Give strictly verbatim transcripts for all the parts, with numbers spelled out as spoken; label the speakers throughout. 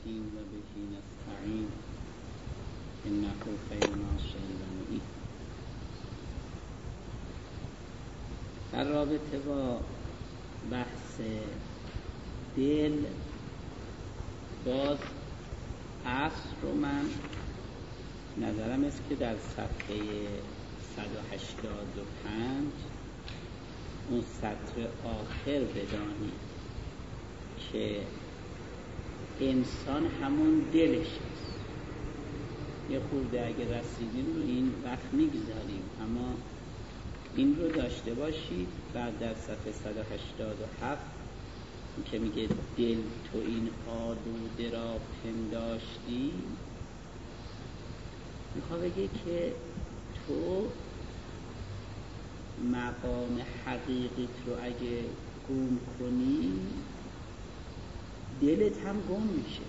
Speaker 1: الرحیم و به نستعین انه خیر ناصر و معین. در رابطه با بحث دل باز اصل رو من نظرم است که در صفحه صد و هشتاد و پنج اون سطر آخر بدانید که انسان همون دلش است. یه خورده اگه رسیدیم رو این وقت میگذاریم، اما این رو داشته باشید. بعد در صفحه صد و هشتاد و هفت که میگه دل تو این آلوده را پنداشتی، میخواه بگه که تو مقام حقیقیت رو اگه گم کنی دلت هم گم میشه.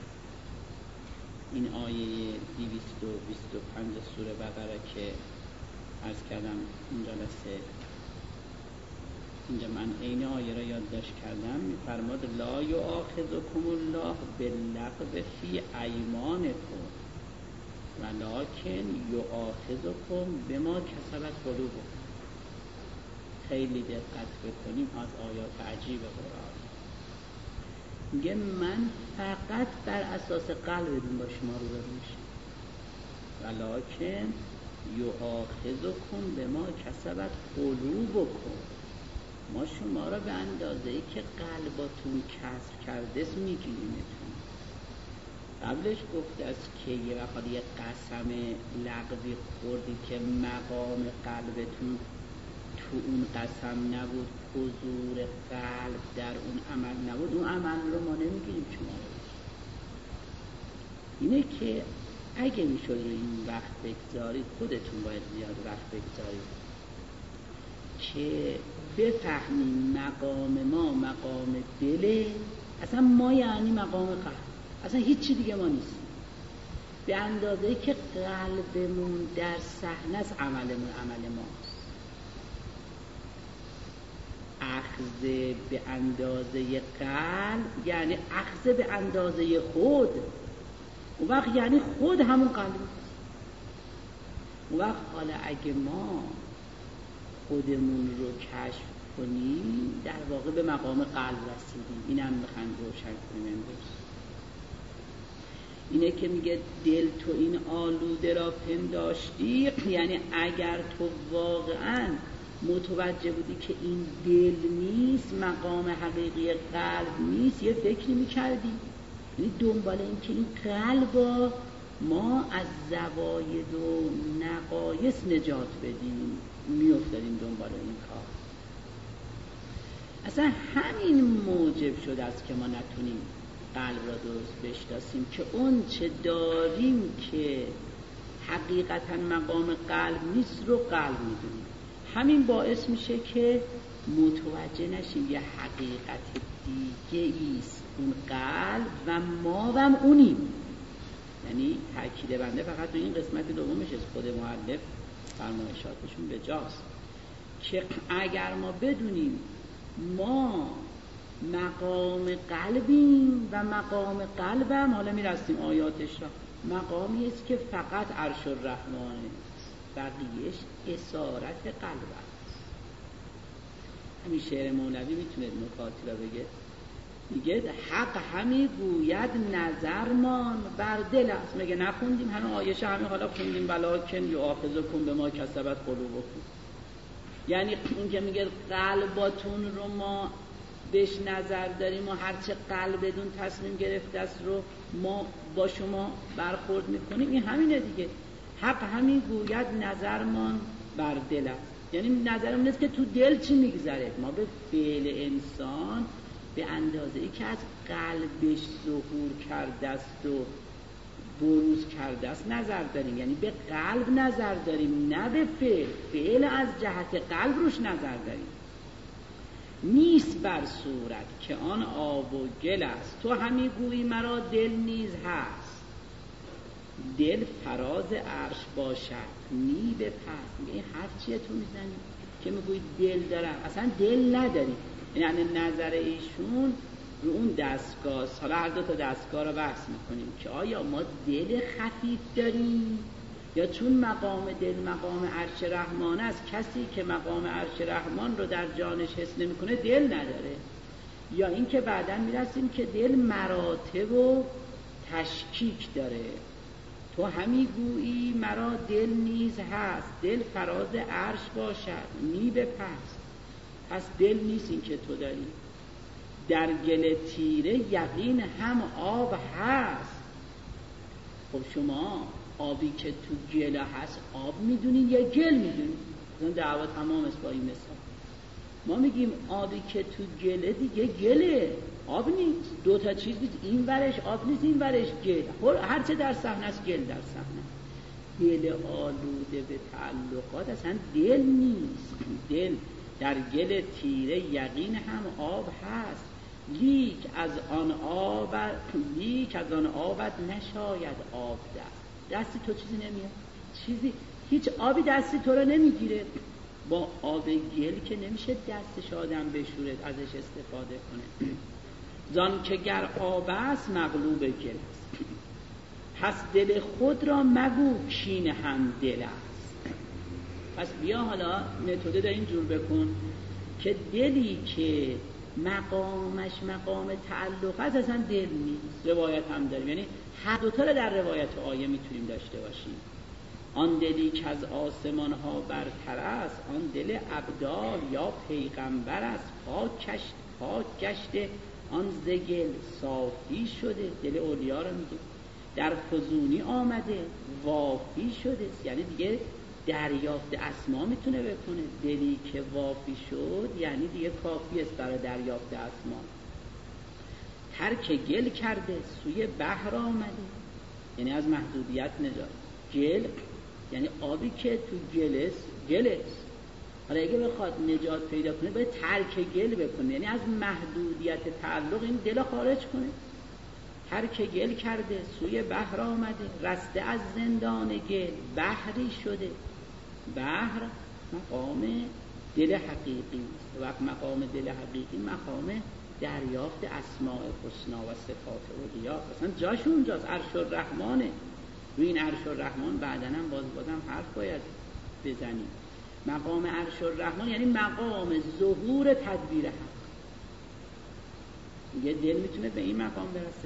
Speaker 1: این آیه دویست و بیست و پنج سوره بقره که عرض کردم این جلسه، اینجا من عین آیه را یادداشت کردم، میفرماد لا یؤاخذکم الله باللغو فی ایمانکم ولکن یؤاخذکم بما کسبت قلوبکم. خیلی دقت بکنیم از آیات عجیب قرآن. میگه من فقط بر اساس قلبتون با شما روبرو میشم، ولکن یؤاخذکم بما کسبت قلوبکم. ما شما را به اندازه‌ای که قلباتون کسب کرده است میگیریمتون. قبلش گفته است که یه وقت یه قسم لغوی خوردی که مقام قلبتون تو اون قسم نبود، حضور قلب در اون عمل نبود، اون عمل رو ما نمیگیریم شما رو. اینه که اگه میشد رو این وقت بگذارید، خودتون باید زیاد وقت بگذارید که بفهمیم مقام ما مقام دله. اصلا ما یعنی مقام قلب، اصلا هیچی دیگه ما نیست. به اندازه که قلبمون در صحنه است عملمون عمل ماست. اخذ به اندازه قلب یعنی اخذ به اندازه خود. اون وقت یعنی خود همون قلب. اون وقت حالا اگه ما خودمون رو کشف کنیم در واقع به مقام قلب رسیدیم. این هم میخوایم روشن کنیم امروز. اینه که میگه دل تو این آلوده را پنداشتی، یعنی اگر تو واقعا متوجه بودی که این دل نیست، مقام حقیقی قلب نیست، یه فکری میکردی، یعنی دنبال این که این قلب ما از زواید و نقایص نجات بدیم میافتادیم دنبال این کار. اصلا همین موجب شده است که ما نتونیم قلب را درست بشناسیم که اون چه داریم که حقیقتا مقام قلب نیست رو قلب میدونیم. همین باعث میشه که متوجه نشیم یه حقیقت دیگه ایست اون قلب و ما هم اونیم. یعنی تأکید بنده فقط تو این قسمت دومش از خود مؤلف فرمایشاتشون به جاست که اگر ما بدونیم ما مقام قلبیم و مقام قلبم، حالا میرسیم آیاتش را، مقامی است که فقط عرش الرحمنه، بقیهش اسارت قلب است. همین شعر مولوی میتونه نکاتی را بگه، میگه حق همی گوید نظرمان بر دل است. میگه نخوندیم همه آیشه، همه حالا خوندیم ولکن یؤاخذکم بما کسبت قلوبکم. یعنی اون که میگه قلباتون رو ما بهش نظر داریم و هرچه قلبتون تصمیم گرفته است رو ما با شما برخورد میکنیم، این همینه دیگه. حق همین گوید نظرمان بر دل است، یعنی نظرمون نیست که تو دل چی میگذره. ما به فعل انسان به اندازه ای که از قلبش ظهور کرده است و بروز کرده است نظر داریم، یعنی به قلب نظر داریم نه به فعل. فعل از جهت قلب روش نظر داریم. نیست بر صورت که آن آب و گل است، تو همی گویی مرا دل نیز هست. دل فراز عرش باشد نی به پس. این حرف چیه تو میزنی که میگویی دل دارم؟ اصلا دل نداری. یعنی نظر ایشون رو اون دستگاه، حالا هر دو تا دستگاه رو بحث میکنیم که آیا ما دل خفیف داریم یا چون مقام دل مقام عرش رحمان است، کسی که مقام عرش رحمان رو در جانش حس نمیکنه دل نداره، یا این که بعداً میرسیم که دل مراتب و تشکیک داره. تو همی گویی مرا دل نیز هست، دل فراز عرش باشد نی به پس. پس دل نیست این که تو داری. در گل تیره یقین هم آب هست. خب شما آبی که تو گل هست آب میدونین یا گل میدونین؟ اون دعوا تمام است با این مثال. ما میگیم آبی که تو گله دیگه گله، آب نیست. دو تا چیز نیست، این ورش آب نیست این ورش گل. هرچه در صحنه است گل در صحنه. دل آلوده به تعلقات اصلا دل نیست. دل در گل تیره یقین هم آب هست، لیک از آن آب لیک از آن آبت نشاید آب دست. دستی تو چیزی نمیاد، چیزی هیچ آبی دستی تو رو نمیگیره. با آب گل که نمیشه دستش آدم بشوره ازش استفاده کنه. زان که گر آب است مغلوب گل است، پس دل خود را مگو کین هم دل است. پس بیا حالا متد دا اینجور بکن که دلی که مقامش مقام تعلق است اصلا دل نیست. روایت هم داریم، یعنی هر دوتا رو در روایت آیه میتونیم داشته باشیم. آن دلی که از آسمان ها برتر است، آن دل ابدال یا پیغمبر است. پاک گشت پاک گشته آن زگل صافی شده. دل اولیا رو میگه در فزونی آمده وافی شده، یعنی دیگه دریافت اسما میتونه بکنه. دلی که وافی شد یعنی دیگه کافی است برای دریافت اسما. ترک گل کرده سوی بحر آمده، یعنی از محدودیت نجات. گل یعنی آبی که تو گلس گلس حالا اگه بخواد نجات پیدا کنه باید ترک گل بکنه، یعنی از محدودیت تعلق این دل خارج کنه. ترک گل کرده سوی بحر آمده، رسته از زندان گل بحری شده. بحر مقام دل حقیقی است. وقت مقام دل حقیقی مقام دریافت اسماء حسنا و صفات اولیا، اصلا جاش اونجاست. عرش الرحمانه. روی این عرش الرحمن بعداً هم باز بازم حرف باید بزنیم. مقام عرش الرحمن یعنی مقام ظهور تدبیر حق. یه دل میتونه به این مقام برسه.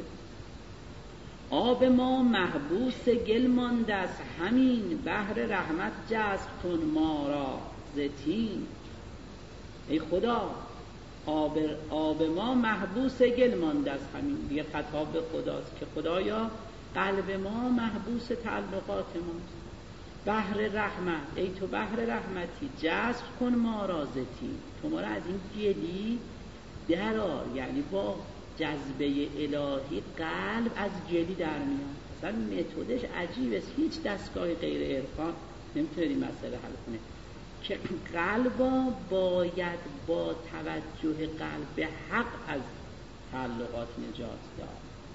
Speaker 1: آب ما محبوس گل مانده است همین، بحر رحمت جذب کن ما را زتین. ای خدا آب, آب ما محبوس گل مانده است همین، دیگه خطاب به خداست که خدایا قلب ما محبوس تعلقات ماست. بحر رحمت، ای تو بحر رحمتی جذب کن ما را زتین. تو ما را از این گلی درار، یعنی با جذبه الهی قلب از گلی در میاد. اصلا متدش عجیب است، هیچ دستگاه غیر عرفان نمیتونه این مسئله حل کنه که قلبا باید با توجه قلب به حق از تعلقات نجات داد.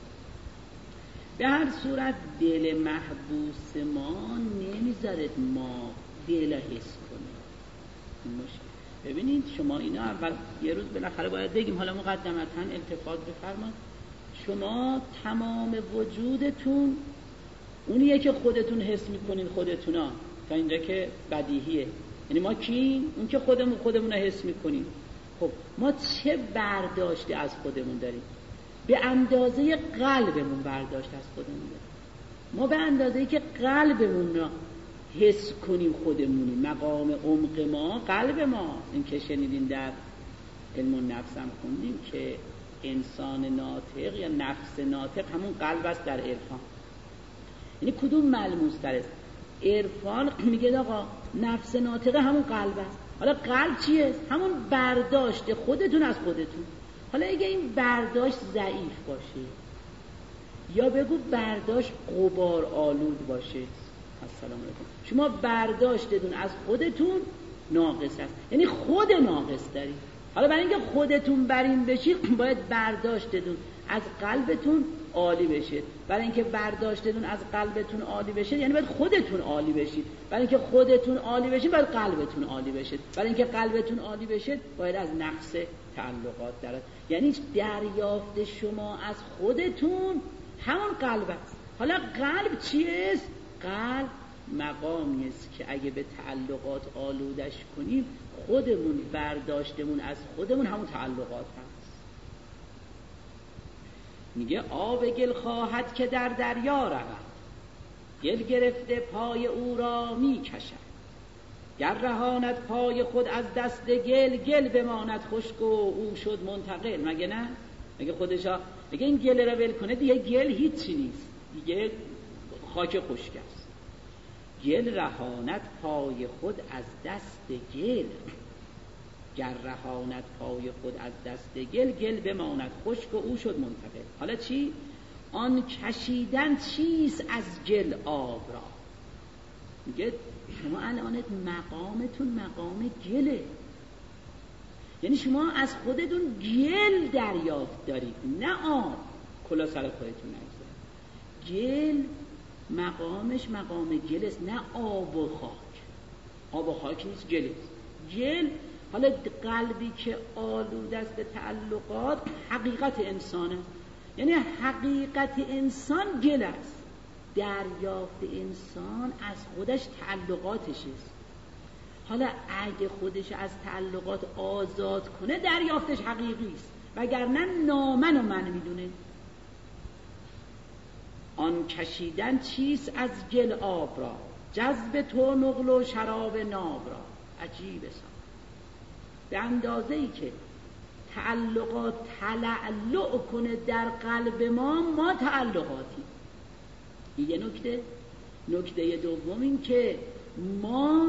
Speaker 1: به هر صورت دل محبوس ما نمیذارد ما دل حس کنیم. ببینید شما اینا اول یه روز بالاخره باید بگیم، حالا مقدمتاً التفات بفرمایید. شما تمام وجودتون اونیه که خودتون حس میکنین خودتونا، تا اینجا که بدیهیه. یعنی ما کی؟ اون که خودمون خودمون حس میکنیم. خب ما چه برداشته از خودمون داریم؟ به اندازه قلبمون برداشت از خودمون داریم. ما به اندازه‌ای که قلبمون را حس کنیم خودمونیم. مقام عمق ما قلب ما. این که شنیدین در علم النفس هم خوندیم که انسان ناطق یا نفس ناطق همون قلب است در عرفان. یعنی کدوم ملموس تر است؟ عرفان میگه آقا نفس ناطق همون قلب است. حالا قلب چیه؟ همون برداشت خودتون از خودتون. حالا اگه این برداشت ضعیف باشه یا بگو برداشت غبار آلود باشه، السلام علیکم، شما برداشتتون از خودتون ناقص است، یعنی خود ناقص دارید. حالا برای اینکه خودتون برین بشید باید برداشتتون از قلبتون عالی بشه. برای اینکه برداشتتون از قلبتون عالی بشه یعنی باید خودتون عالی بشید. برای اینکه خودتون عالی بشید باید قلبتون عالی بشه. برای اینکه قلبتون عالی بشه باید از نقص تعلقات درات. یعنی دریافت شما از خودتون همون قلب است. حالا قلب چیست؟ قلب مقامی است که اگه به تعلقات آلودش کنیم خودمون برداشتمون از خودمون همون تعلقات هست. میگه آب گل خواهد که در دریا رود، گل گرفته پای او را می کشد. گر رهاند پای خود از دست گل، گل بماند خشک و او شد منتقل. مگه نه؟ مگه خودشا مگه این گل را ول کنه دیگه گل هیچی نیست، دیگه خاک خشک است. گل رهاند پای خود از دست گل، گر رهاند پای خود از دست گل، گل بماند خشک و او شد منتقل. حالا چی؟ آن کشیدن چیست از گل آب را؟ میگه شما الانت مقامتون مقام گله، یعنی شما از خودتون گل دریافت دارید نه آب. کلا سر خودتون نگذارید. گل مقامش مقام گل است نه آب و خاک. آب و خاک نیست، گل است. گل حالا قلبی که آلوده است به تعلقات حقیقت انسانه، یعنی حقیقت انسان گل است. دریافت انسان از خودش تعلقاتش است. حالا اگه خودش از تعلقات آزاد کنه دریافتش حقیقی است، وگرنه نامن و من میدونه. آن کشیدن چیست از گل آب را، جذب تو نقل و شراب ناب را. عجیب است. به اندازه ای که تعلقات تلعلع کنه در قلب ما، ما تعلقاتی. این یه نکته. نکته دوم این که ما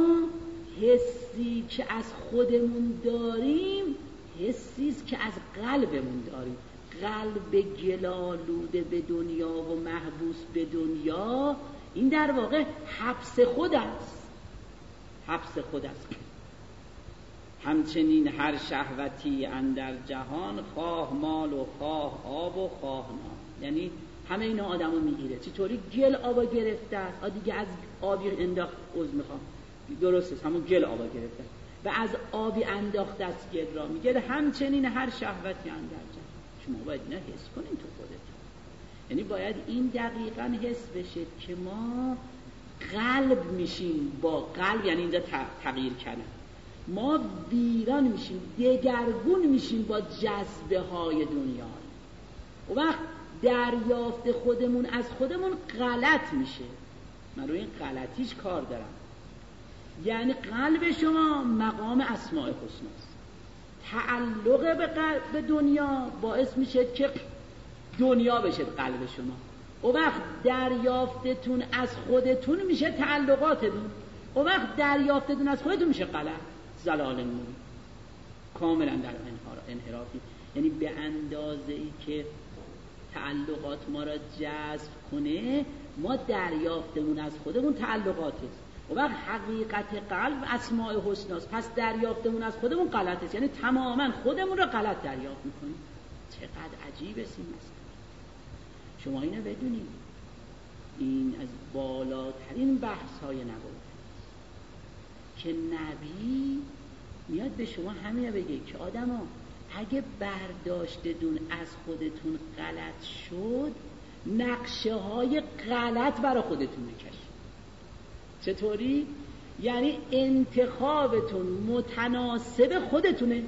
Speaker 1: حسی که از خودمون داریم حسیست که از قلبمون داریم. قلب گلالوده به دنیا و محبوس به دنیا، این در واقع حبس خود است. حبس خود است. همچنین هر شهوتی اندر جهان، خواه مال و خواه آب و خواه نان. یعنی همه اینا آدمو میگیره. چطوری؟ گل آبا گرفته است. دیگه از آبی انداخت، عذر میخوام، درست است، همون گل آبا گرفته و از آبی انداخته است گل را. میگه همچنین هر شهوتی اندر جهان. شما باید اینا حس کنین تو خودتون. یعنی باید این دقیقاً حس بشه که ما قلب میشیم با قلب، یعنی اینجا تغییر کردن. ما ویران میشیم، دگرگون میشیم با جذبه های دنیا. و وقت دریافت خودمون از خودمون غلط میشه. من روی این غلطیش کار دارم. یعنی قلب شما مقام اسماء حسنا است. تعلق به قلب به دنیا باعث میشه که دنیا بشه قلب شما. و وقت دریافتتون از خودتون میشه تعلقاتتون. و وقت دریافتتون از خودتون میشه غلط، زلال نور، کاملا در انحرافی. یعنی به اندازه ای که تعلقات ما را جذب کنه، ما دریافتمون از خودمون تعلقات است. و وقت حقیقت قلب اسماء حسنا است. پس دریافتمون از خودمون غلط است، یعنی تماما خودمون را غلط دریافت میکنیم. چقدر عجیب است این مسئله. شما اینو بدونید، این از بالاترین بحث های نبوت که نبی میاد به شما همین بگه که آدما اگه برداشتتون از خودتون غلط شد، نقشه های غلط برای خودتون بکشید. چطوری؟ یعنی انتخابتون متناسب خودتونه.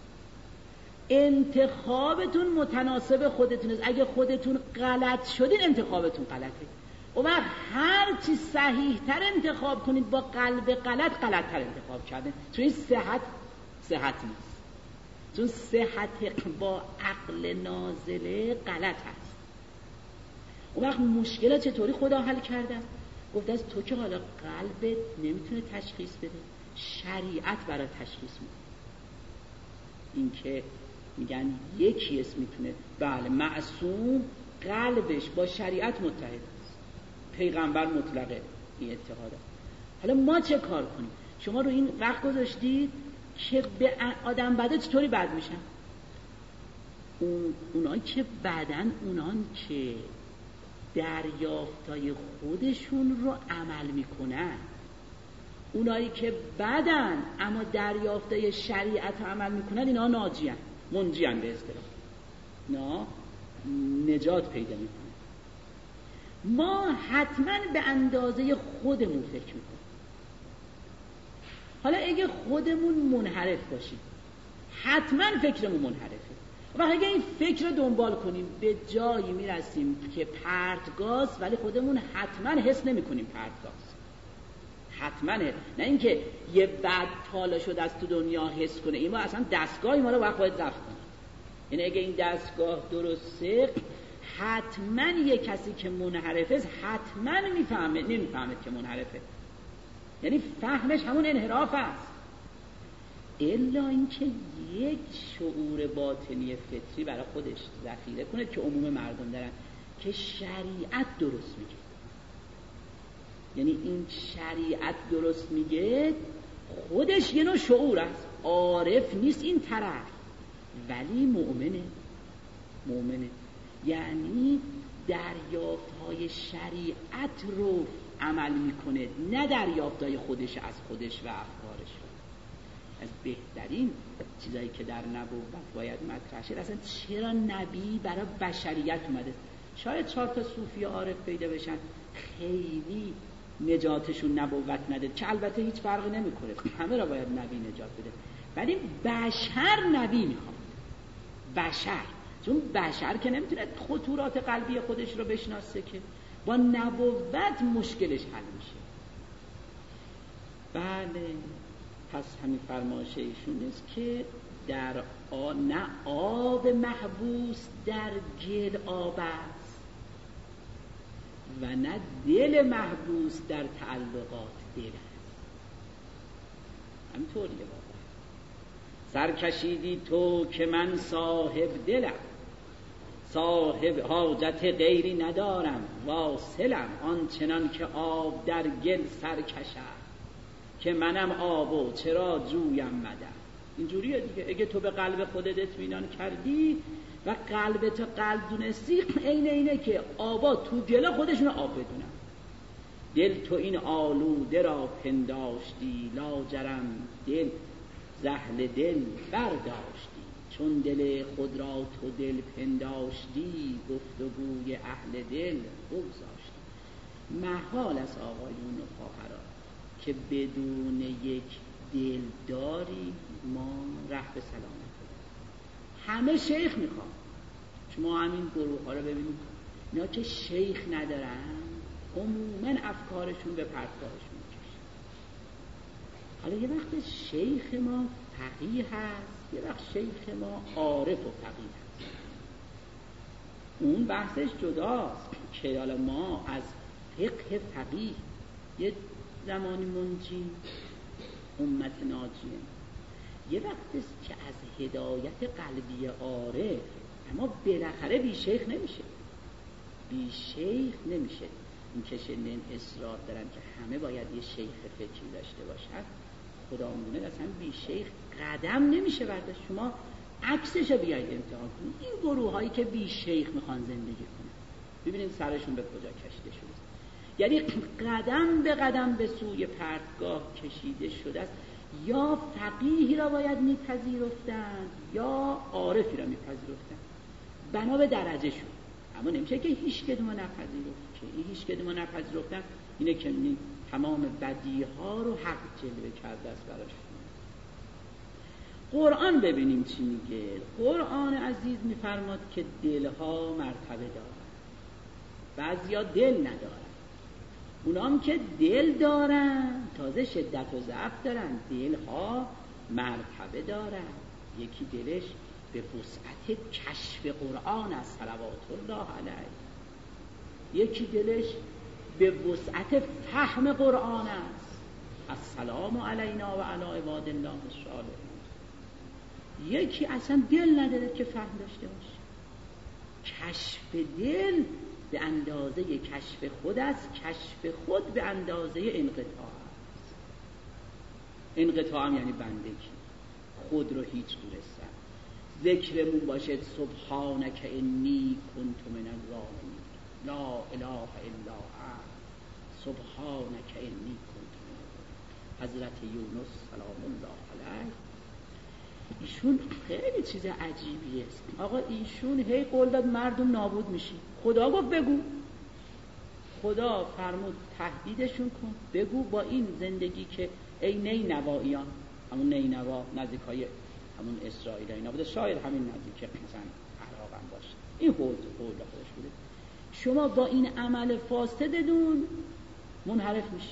Speaker 1: انتخابتون متناسب خودتونه. اگه خودتون غلط شدین انتخابتون غلطه. و وقت هر چی صحیح تر انتخاب کنید با قلب غلط، غلط تر انتخاب کردین. چون این صحت صحت نیست. چون صحت با عقل نازله غلط هست. و وقت مشکل چطوری خدا حل کرده؟ گفته از تو که حالا قلبت نمیتونه تشخیص بده، شریعت برای تشخیص میده. این که میگن یکی اسم میتونه، بله، معصوم قلبش با شریعت متحد است، پیغمبر مطلقه این اتحاده. حالا ما چه کار کنیم؟ شما رو این وقت گذاشتید که به آدم بده چطوری بد میشن؟ اون اونایی که بعدن اونان که دریافتای خودشون رو عمل میکنن، اونایی که بعدن اما دریافتای شریعت رو عمل میکنن، اینا ناجی هن، منجی هن به اصطلاح، اینا نجات پیدا میکنن. ما حتما به اندازه خودمون فکر میکنیم. حالا اگه خودمون منحرف باشیم حتما فکرمون منحرفه، و اگه این فکر رو دنبال کنیم به جایی میرسیم که پرتگاز، ولی خودمون حتما حس نمی کنیم پرتگاز، حتما. نه اینکه یه بد تالا شده از تو دنیا حس کنه، این ما اصلا دستگاهی ما رو وقت باید رفت کنه. یعنی اگه این دستگاه درسته حتما یه کسی که منحرفه حتما میفهمه، نمیفهمه که منحرفه، یعنی فهمش همون انحراف است. الا اینکه یک شعور باطنی فطری برای خودش ذخیره کنه که عموم مردم دارن، که شریعت درست میگه. یعنی این شریعت درست میگه خودش یه نوع شعور است، عارف نیست این طرف، ولی مؤمنه. مؤمنه یعنی دریافت‌های شریعت رو عمل میکنه، نه دریافت‌های خودش از خودش و افکارش. از بهترین چیزایی که در نبوت باید مطرح شه، اصلا چرا نبی برای بشریت اومده؟ شاید چهار تا صوفی عارف پیدا بشن خیلی نجاتشون نبوت نده، که البته هیچ فرقی نمیکنه، همه را باید نبی نجات بده، ولی بشر نبی میخواد. بشر، چون بشر که نمیتونه خطورات قلبی خودش رو بشناسه، که با نبوت مشکلش حل میشه. بله، پس همین فرمایش ایشون است که در آ... نه آب محبوس در گل آب است و نه دل محبوس در تعلقات دل است. همطوریه بابا. سرکشیدی تو که من صاحب دلم، صاحب حاجت غیری ندارم، واصلم آنچنان که آب در گل سرکشد، که منم آبو چرا جویم مدد. اینجوریه دیگه. اگه تو به قلب خودت اطمینان کردی و قلبت قلب دونستی، عین اینه که آبا تو دل خودشون آب بدونن. دل تو این آلوده را پنداشتی، لاجرم دل زهل دل برداشتی، چون دل خود را تو دل پنداشتی، گفتگوی اهل دل بگذاشتی. محال است آقایون و خواهران که بدون یک دل داری ما ره به سلامت بدیم. همه شیخ میخوان. شما همین گروه ها رو ببینید، اینا که شیخ ندارن عموما افکارشون به پرتگاهشون میکشن. حالا یه وقت شیخ ما فقیه هست، یه وقت شیخ ما عارف و فقیه هست، اون بحثش جداست. که حالا ما از فقه فقیه یه زمانی منجی امت ناجیه، یه وقت است که از هدایت قلبی عارف، اما بالاخره بی شیخ نمیشه، بی شیخ نمیشه. این کشنین اصرار دارن که همه باید یه شیخ فکری داشته باشن، خدا میدونه اصلا بی شیخ قدم نمیشه برداشت. شما عکسشو بیاید امتحان کنید، این گروه هایی که بی شیخ میخوان زندگی کنن، ببینید سرشون به کجا کشیده شده. یعنی قدم به قدم به سوی پرتگاه کشیده شده است. یا فقیهی را باید میپذیرفتند یا عارفی را میپذیرفتند، بنا به درجه شد. اما نمیشه که هیچ کدوم نپذیرفت، که این هیچ کدوم نپذیرفتن اینه که تمام بدیها رو حق جلوه کرده است براش. قرآن ببینیم چی میگه. قرآن عزیز میفرماد که دلها مرتبه دارن، بعضیا دل ندارن. اونام که دل دارن تازه شدت و ضعف دارن، دلها مرتبه دارن. یکی دلش به وسعت کشف قرآن است، صلوات الله علیه. یکی دلش به وسعت فهم قرآن است، السلام علینا و علی عباد الله الصالحین. یکی اصلا دل نداره که فهم داشته باشه. کشف دل به اندازه کشف خود است، کشف خود به اندازه انقطاع است. انقطاع هم یعنی بندگی، خود رو هیچ دونستن. ذکرمون باشه سبحانک انی کنت من الظالمین، لا اله الا انت سبحانک انی کنت من الظالمین. حضرت یونس سلام الله علیه ایشون خیلی چیز عجیبیه. آقا ایشون هی قول داد مردم نابود میشی، خدا گفت بگو، خدا فرمود تهدیدشون کن، بگو با این زندگی که ای نینواییان، همون نینوا نزدیکای همون اسرائیل اینا بوده، شاید همین نزدیک مثلا عراق هم باشه، این حوض حول خودش بوده، شما با این عمل فاسدتون منحرف میشی،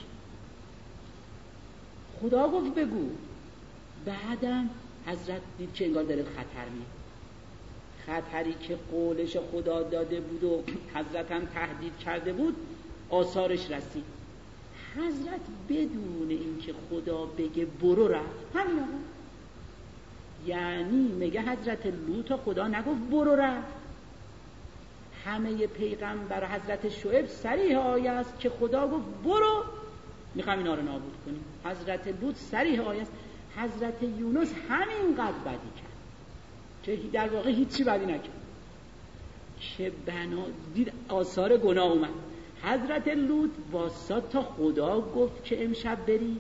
Speaker 1: خدا گفت بگو. بعدم حضرت دید که انگار داره خطر میاد، خطری که قولش خدا داده بود و حضرت هم تهدید کرده بود آثارش رسید. حضرت بدون اینکه خدا بگه برو رفت، همین آقا. یعنی میگه حضرت لوط خدا نگفت برو رفت، همه پیغمبر حضرت شعیب صریح آیه است که خدا گفت برو میخوام اینا رو نابود کنیم، حضرت لوط صریح آیه است، حضرت یونس همین قد بدی کرد که در واقع هیچی بدی نکرد که بنا دید آثار گناه اومد. حضرت لوط واسطا تا خدا گفت که امشب برید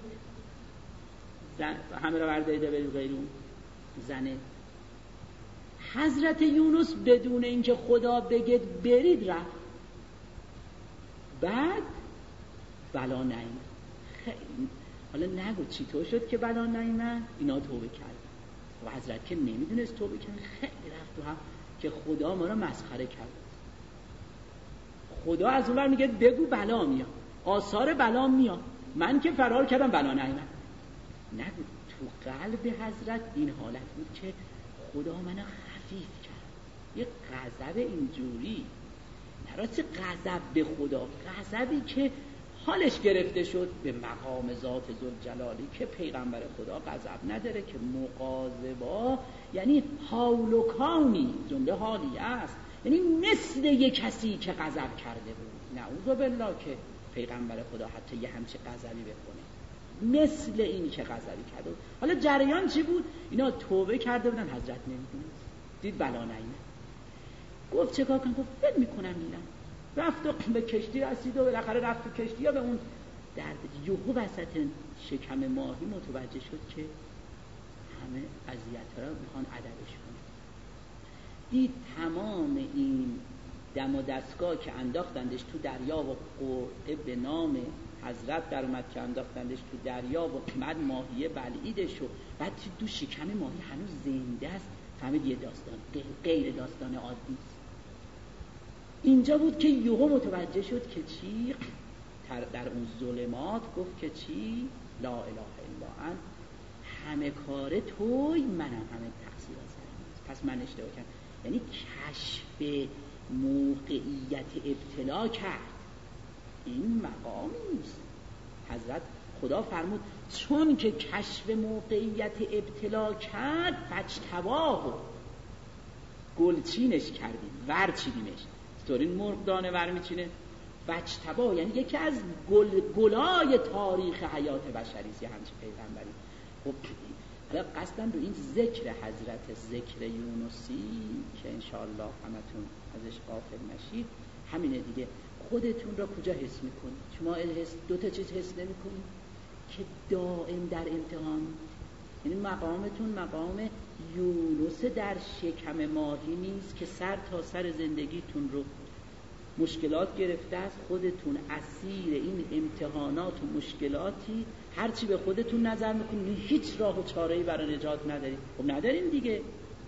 Speaker 1: همه رو بردارید برید غیرون زنه. حضرت یونس بدون اینکه خدا بگه برید رفت، بعد بلا نیامد. خیلی حالا نگو چی تو شد که بلا نیامد، اینا توبه کرد و حضرت که نمیدونست توبه کرد، خیلی رفت و هم که خدا ما رو مسخره کرد. خدا از اون ور میگه بگو بلا میاد، آثار بلا میاد، من که فرار کردم بلا نیامد. نگو تو قلب حضرت این حالت بود که خدا منو خفیف کرد، یه غضب اینجوری، نه راستی غضب به خدا، غضبی که حالش گرفته شد به مقام ذات ذوالجلالی که پیغمبر خدا غضب نداره، که مغاضبا یعنی حالوکانی، جمله حالی است، یعنی مثل یک کسی که غضب کرده بود. نعوذ بالله که پیغمبر خدا حتی یه همچه غضبی بکنه، مثل این که غضبی کرده بود. حالا جریان چی بود؟ اینا توبه کرده بودن، حضرت نمیدونست، دید بلا نیامد، گفت چه کار کنم؟ گفت فکر میکنم میرم. رفت و به کشتی رسید و بالاخره رفت تو کشتی یا به اون درد یهو وسط شکم ماهی متوجه شد که همه اذیت‌ها رو میخوان ادبش کنن. دید تمام این دم و دستگاه که انداختندش تو دریا و قرعه به نام حضرت در اومد که انداختندش تو دریا و بعد ماهیه بلعیدش و بعد تو شکم ماهی هنوز زنده است، فهمید یه داستان غیر داستان عادی است. اینجا بود که یهو متوجه شد که چی در اون ظلمات، گفت که چی لا اله الا انت، همه کار توی، منم همه تقصیر از سرم، پس من اشتباه کردم. یعنی کشف موقعیت ابتلا کرد، این مقام نیست. حضرت خدا فرمود چون که کشف موقعیت ابتلا کرد فجتباه، گلچینش کردیم، ورچیدیمش. این مرغ دانه ور میچینه، فجتباه یعنی یکی از گل گلای تاریخ حیات بشری است، همچین پیغمبری. خب حالا قصدن رو این ذکر حضرت، ذکر یونسی که انشاءالله همتون ازش غافل نشید، همینه دیگه. خودتون را کجا حس میکنید؟ شما حس دو تا چیز حس نمیکنید که دائم در امتحان، یعنی مقامتون مقام یونس در شکم ماهی نیست که سر تا سر زندگیتون رو مشکلات گرفته است، خودتون اسیر این امتحانات و مشکلاتی، هرچی به خودتون نظر میکنید هیچ راه و چاره‌ای برای نجات ندارید. خب ندارین دیگه.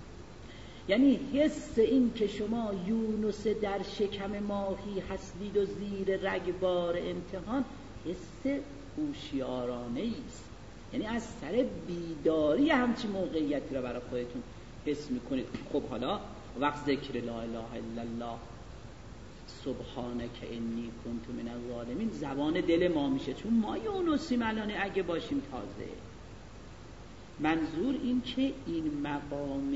Speaker 1: یعنی حس این که شما یونس در شکم ماهی هستید و زیر رگبار امتحان، حس هوشیارانه است، یعنی از سر بیداری همچی موقعیتی را برای خودتون حس میکنید. خب حالا وقت ذکر لا اله الا الله سبحانک انی کنت من الظالمین زبان دل ما میشه، چون ما یونسیم الان اگه باشیم تازه. منظور این که این مقام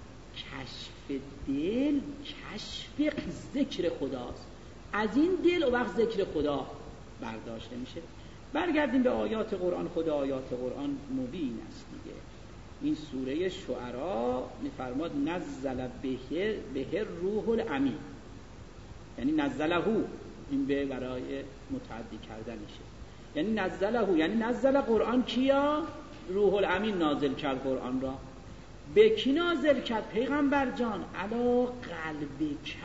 Speaker 1: کشف دل کشف ذکر خداست، از این دل و وقت ذکر خدا برداشته میشه. برگردیم به آیات قرآن. خدا آیات قرآن مبین است دیگه. این سوره شعرا میفرماد نزل به به روح الامین، یعنی نزله، این به برای متعدی کردنشه، یعنی نزله یعنی نزل قرآن کیا؟ روح الامین نازل کرد قرآن را. به کی نازل کرد؟ پیغمبر جان علا قلبک.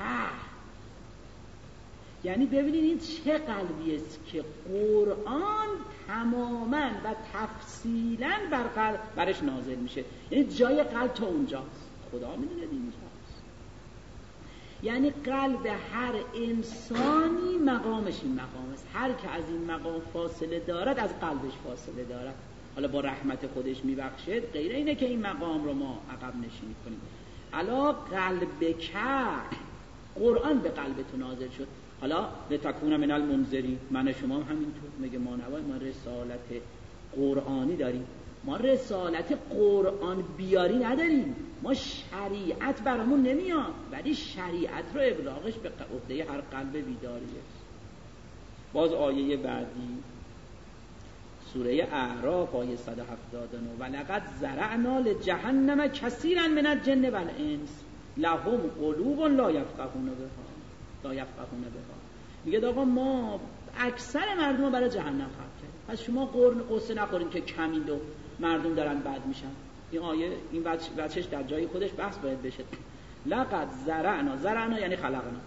Speaker 1: یعنی ببینید این چه قلبی است که قرآن تماما و تفصیلا بر قلب برش نازل میشه، یعنی جای قلب تا اونجاست، خدا میدونه اینجاست. یعنی قلب هر انسانی مقامش این مقام است، هر که از این مقام فاصله دارد از قلبش فاصله دارد. حالا با رحمت خودش میبخشه، غیر اینه که این مقام رو ما عقب نشینی کنیم. علا قلبک، قرآن به قلب تو نازل شد. حالا لتکون من المنذرین، من شما هم همینطور. میگه ما نوای ما رسالت قرآنی داریم، ما رسالت قرآن بیاری نداریم، ما شریعت برامون نمیاد، ولی شریعت رو ابلاغش به عهده هر قلب بیداری است. باز آیه بعدی سوره اعراف آیه صد و هفتاد و نه ولقد زرعنا لجهنم کثیرا من الجن والانس لهم قلوب لا یفقهون بها لا یفقهون بها. میگه آقا ما اکثر مردم رو برای جهنم خلق کردیم، پس شما قرن قصه نخورین که کمی دو مردم دارن بد میشن. این آیه این بچهش در جای خودش بحث باید بشه. لقد زرعنا، زرعنا یعنی خلقنا،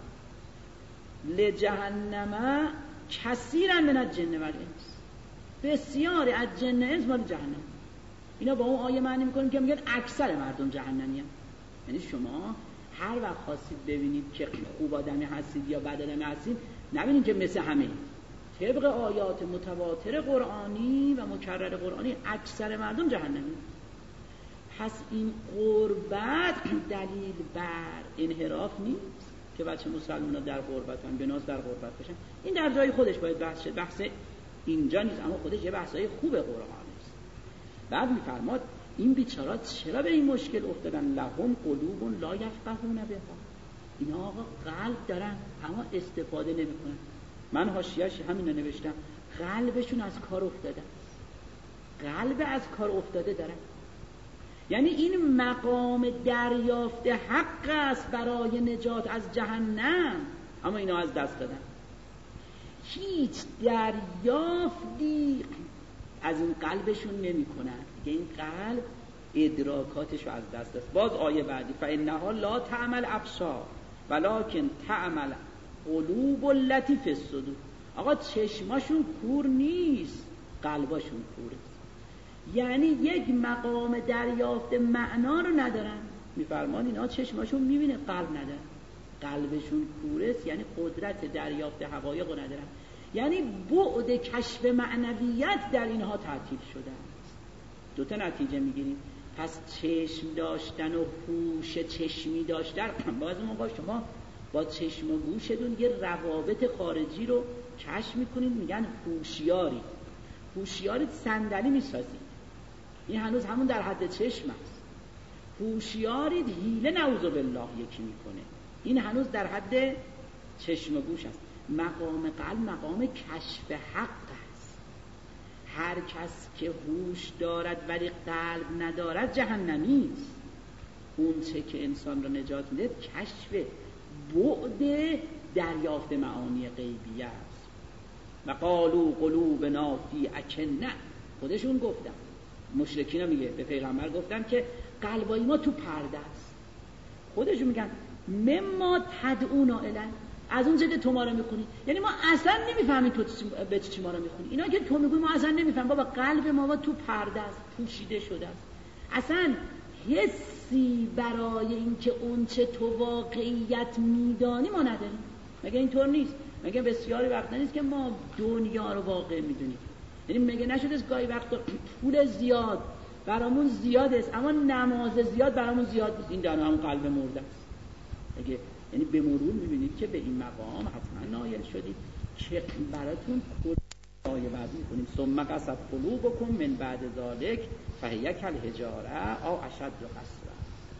Speaker 1: لجهنم کثیرا من الجن والانس، بسیاری از جن انس مال جهنم. اینا با اون آیه معنی میکنیم که میگن اکثر مردم جهنمی هم. یعنی شما هر وقت خواستید ببینید که خوب آدمی هستید یا بد آدمی هستید، نبینید که مثل همه. طبق آیات متواتر قرآنی و مکرر قرآنی اکثر مردم جهنمی. پس این قربت دلیل بر انحراف نیست که بچه مسلمان ها در قربتن، بناز در قربت بشن. این در جای خودش باید بحث شد، بحث اینجا نیست، اما خودش یه بحثای خوب قرآن است. بعد میفرماد این بیچارا چرا به این مشکل افتادن؟ لهم قلوب لا یفقهون بها، اینا آقا قلب دارن اما استفاده نمیکنن. من حاشیه‌اش همین رو نوشتم، قلبشون از کار افتاده، قلب از کار افتاده دارن. یعنی این مقام دریافت حق است برای نجات از جهنم، اما اینا از دست دادن. هیچ دریافتی از این قلبشون نمی کنن دیگه، این قلب ادراکاتشو از دست دست. باز آیه بعدی فإنها لا تعمل ابصار ولکن تعمل قلوب التي فی الصدور. آقا چشماشون کور نیست، قلباشون کوره. یعنی یک مقام دریافت معنا رو ندارن. میفرمان اینا چشماشون میبینه قلب ندارن، قلبشون کوره، یعنی قدرت دریافت حقایق رو ندارن. یعنی بعد کشف معنویت در اینها تعطیل شده است. دو تا نتیجه میگیریم. پس چشم داشتن و هوش چشمی داشتن، باز موقع شما با چشم و گوشتون یه روابط خارجی رو کشف میکنید، میگن هوشیاری. هوشیاری صندلی میسازید، این هنوز همون در حد چشم است. هوشیاری حیله نعوذ بالله یکی میکنه، این هنوز در حد چشم و گوش است. مقام قلب مقام کشف حق است. هر کس که هوش دارد ولی قلب ندارد جهنمی است. اون چه که انسان را نجات میده کشف بعد دریافت معانی غیبی است. و قالوا قلوبنا فی اکنه، خودشون گفتن، مشرکین ها میگه به پیغمبر گفتن که قلبای ما تو پرده است. خودشون میگن مما تدعونا الی، از اون که تو ما رو میخونی، یعنی ما اصلا نمیفهمیم تو به چی ما رو میخونی. اینا که تو میگوی ما اصلا نمیفهمیم، بابا قلب ما با تو پرده است، پوشیده شده است، اصلا حسی برای این که اون چه تو واقعیت میدانی ما نداریم. مگه اینطور نیست؟ مگه بسیاری وقتا نیست که ما دنیا رو واقع میدونیم؟ یعنی مگه نشده است گاهی وقتا پول زیاد برامون زیاد است اما نماز زیاد برامون زیاد نیست؟ این در همون قلب مرده است. مگه یعنی به مرور میبینید که به این مقام حتما نایل شدید که براتون کل آیه بعد میکنیم ثم قست قلوبکم من بعد ذلک فهی کالحجاره او اشد قسوه.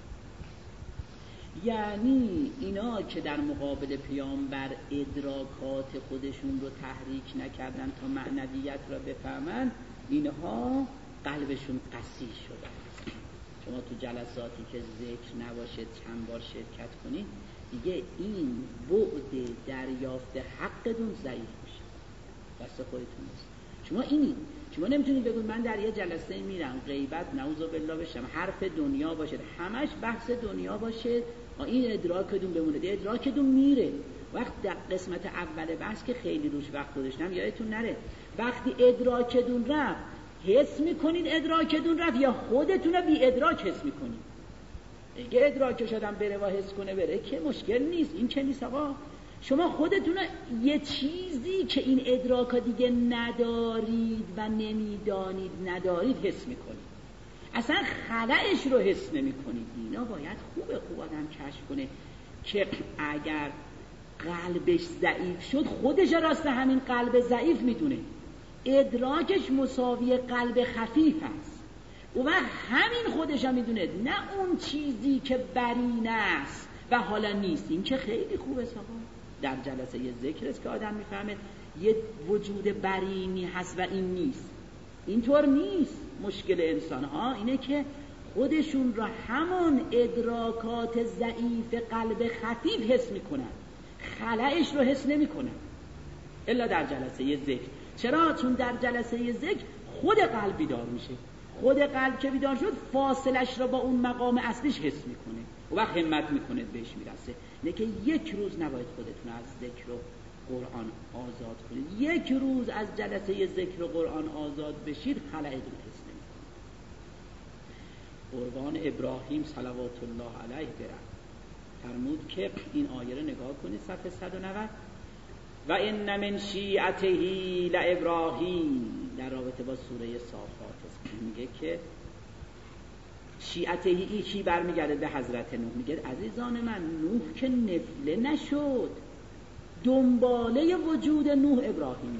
Speaker 1: یعنی اینا که در مقابل پیامبر ادراکات خودشون رو تحریک نکردن تا معنویت را بفهمن، اینها قلبشون قسی شده است. شما تو جلساتی که ذکر نباشه چند بار شرکت کنید دیگه این بعد دریافت حقتون ضعیف میشه، دست خودتون نیست. شما اینی شما نمیتونید بگید من در یه جلسه میرم غیبت نعوذ بالله بشم، حرف دنیا باشه، همش بحث دنیا باشه، این ادراکتون بمونه، ادراکتون میره. وقت در قسمت اول بحث که خیلی روش وقت گذاشتم یادتون نره، وقتی ادراکتون رفت حس میکنید ادراکتون رفت یا خودتون رو بی ادراک حس میکنید؟ اگه ادراکش آدم بره و حس کنه بره که مشکل نیست، این چه نیست آقا. شما خودتون یه چیزی که این ادراکا دیگه ندارید و نمیدانید ندارید حس میکنید، اصلا خلأش رو حس نمیکنید. اینا باید خوبه خوب آدم کشف کنه که اگر قلبش ضعیف شد خودش راست همین قلب ضعیف میدونه، ادراکش مساوی قلب خفیف است و همین خودش هم میدونه، نه اون چیزی که برین است و حالا نیست. این که خیلی خوبه صاحب. در جلسه یه ذکر است که آدم میفهمه یه وجود برینی هست و این نیست. اینطور نیست. مشکل انسان ها اینه که خودشون را همون ادراکات ضعیف قلب خفیف حس میکنن، خلأش رو حس نمیکنن الا در جلسه یه ذکر. چرا؟ چون در جلسه یه ذکر خود قلب بیدار میشه، خود قلب که بیدار شد فاصلش را با اون مقام اصلیش حس میکنه و وقت همت میکنه بهش میرسه. نه که یک روز نباید خودتون از ذکر و قرآن آزاد کنید، یک روز از جلسه ذکر و قرآن آزاد بشید خلأتون حس نمیکنید. قربان ابراهیم صلوات الله علیه برم فرمود که این آیه رو نگاه کنید صفحه صد و نود، و ان من شیعته لابراهیم، در رابطه با سوره صافات میگه که شیعته ای کی برمیگرده به حضرت نوح. میگه عزیزان من نوح که نفله نشد، دنباله وجود نوح ابراهیم.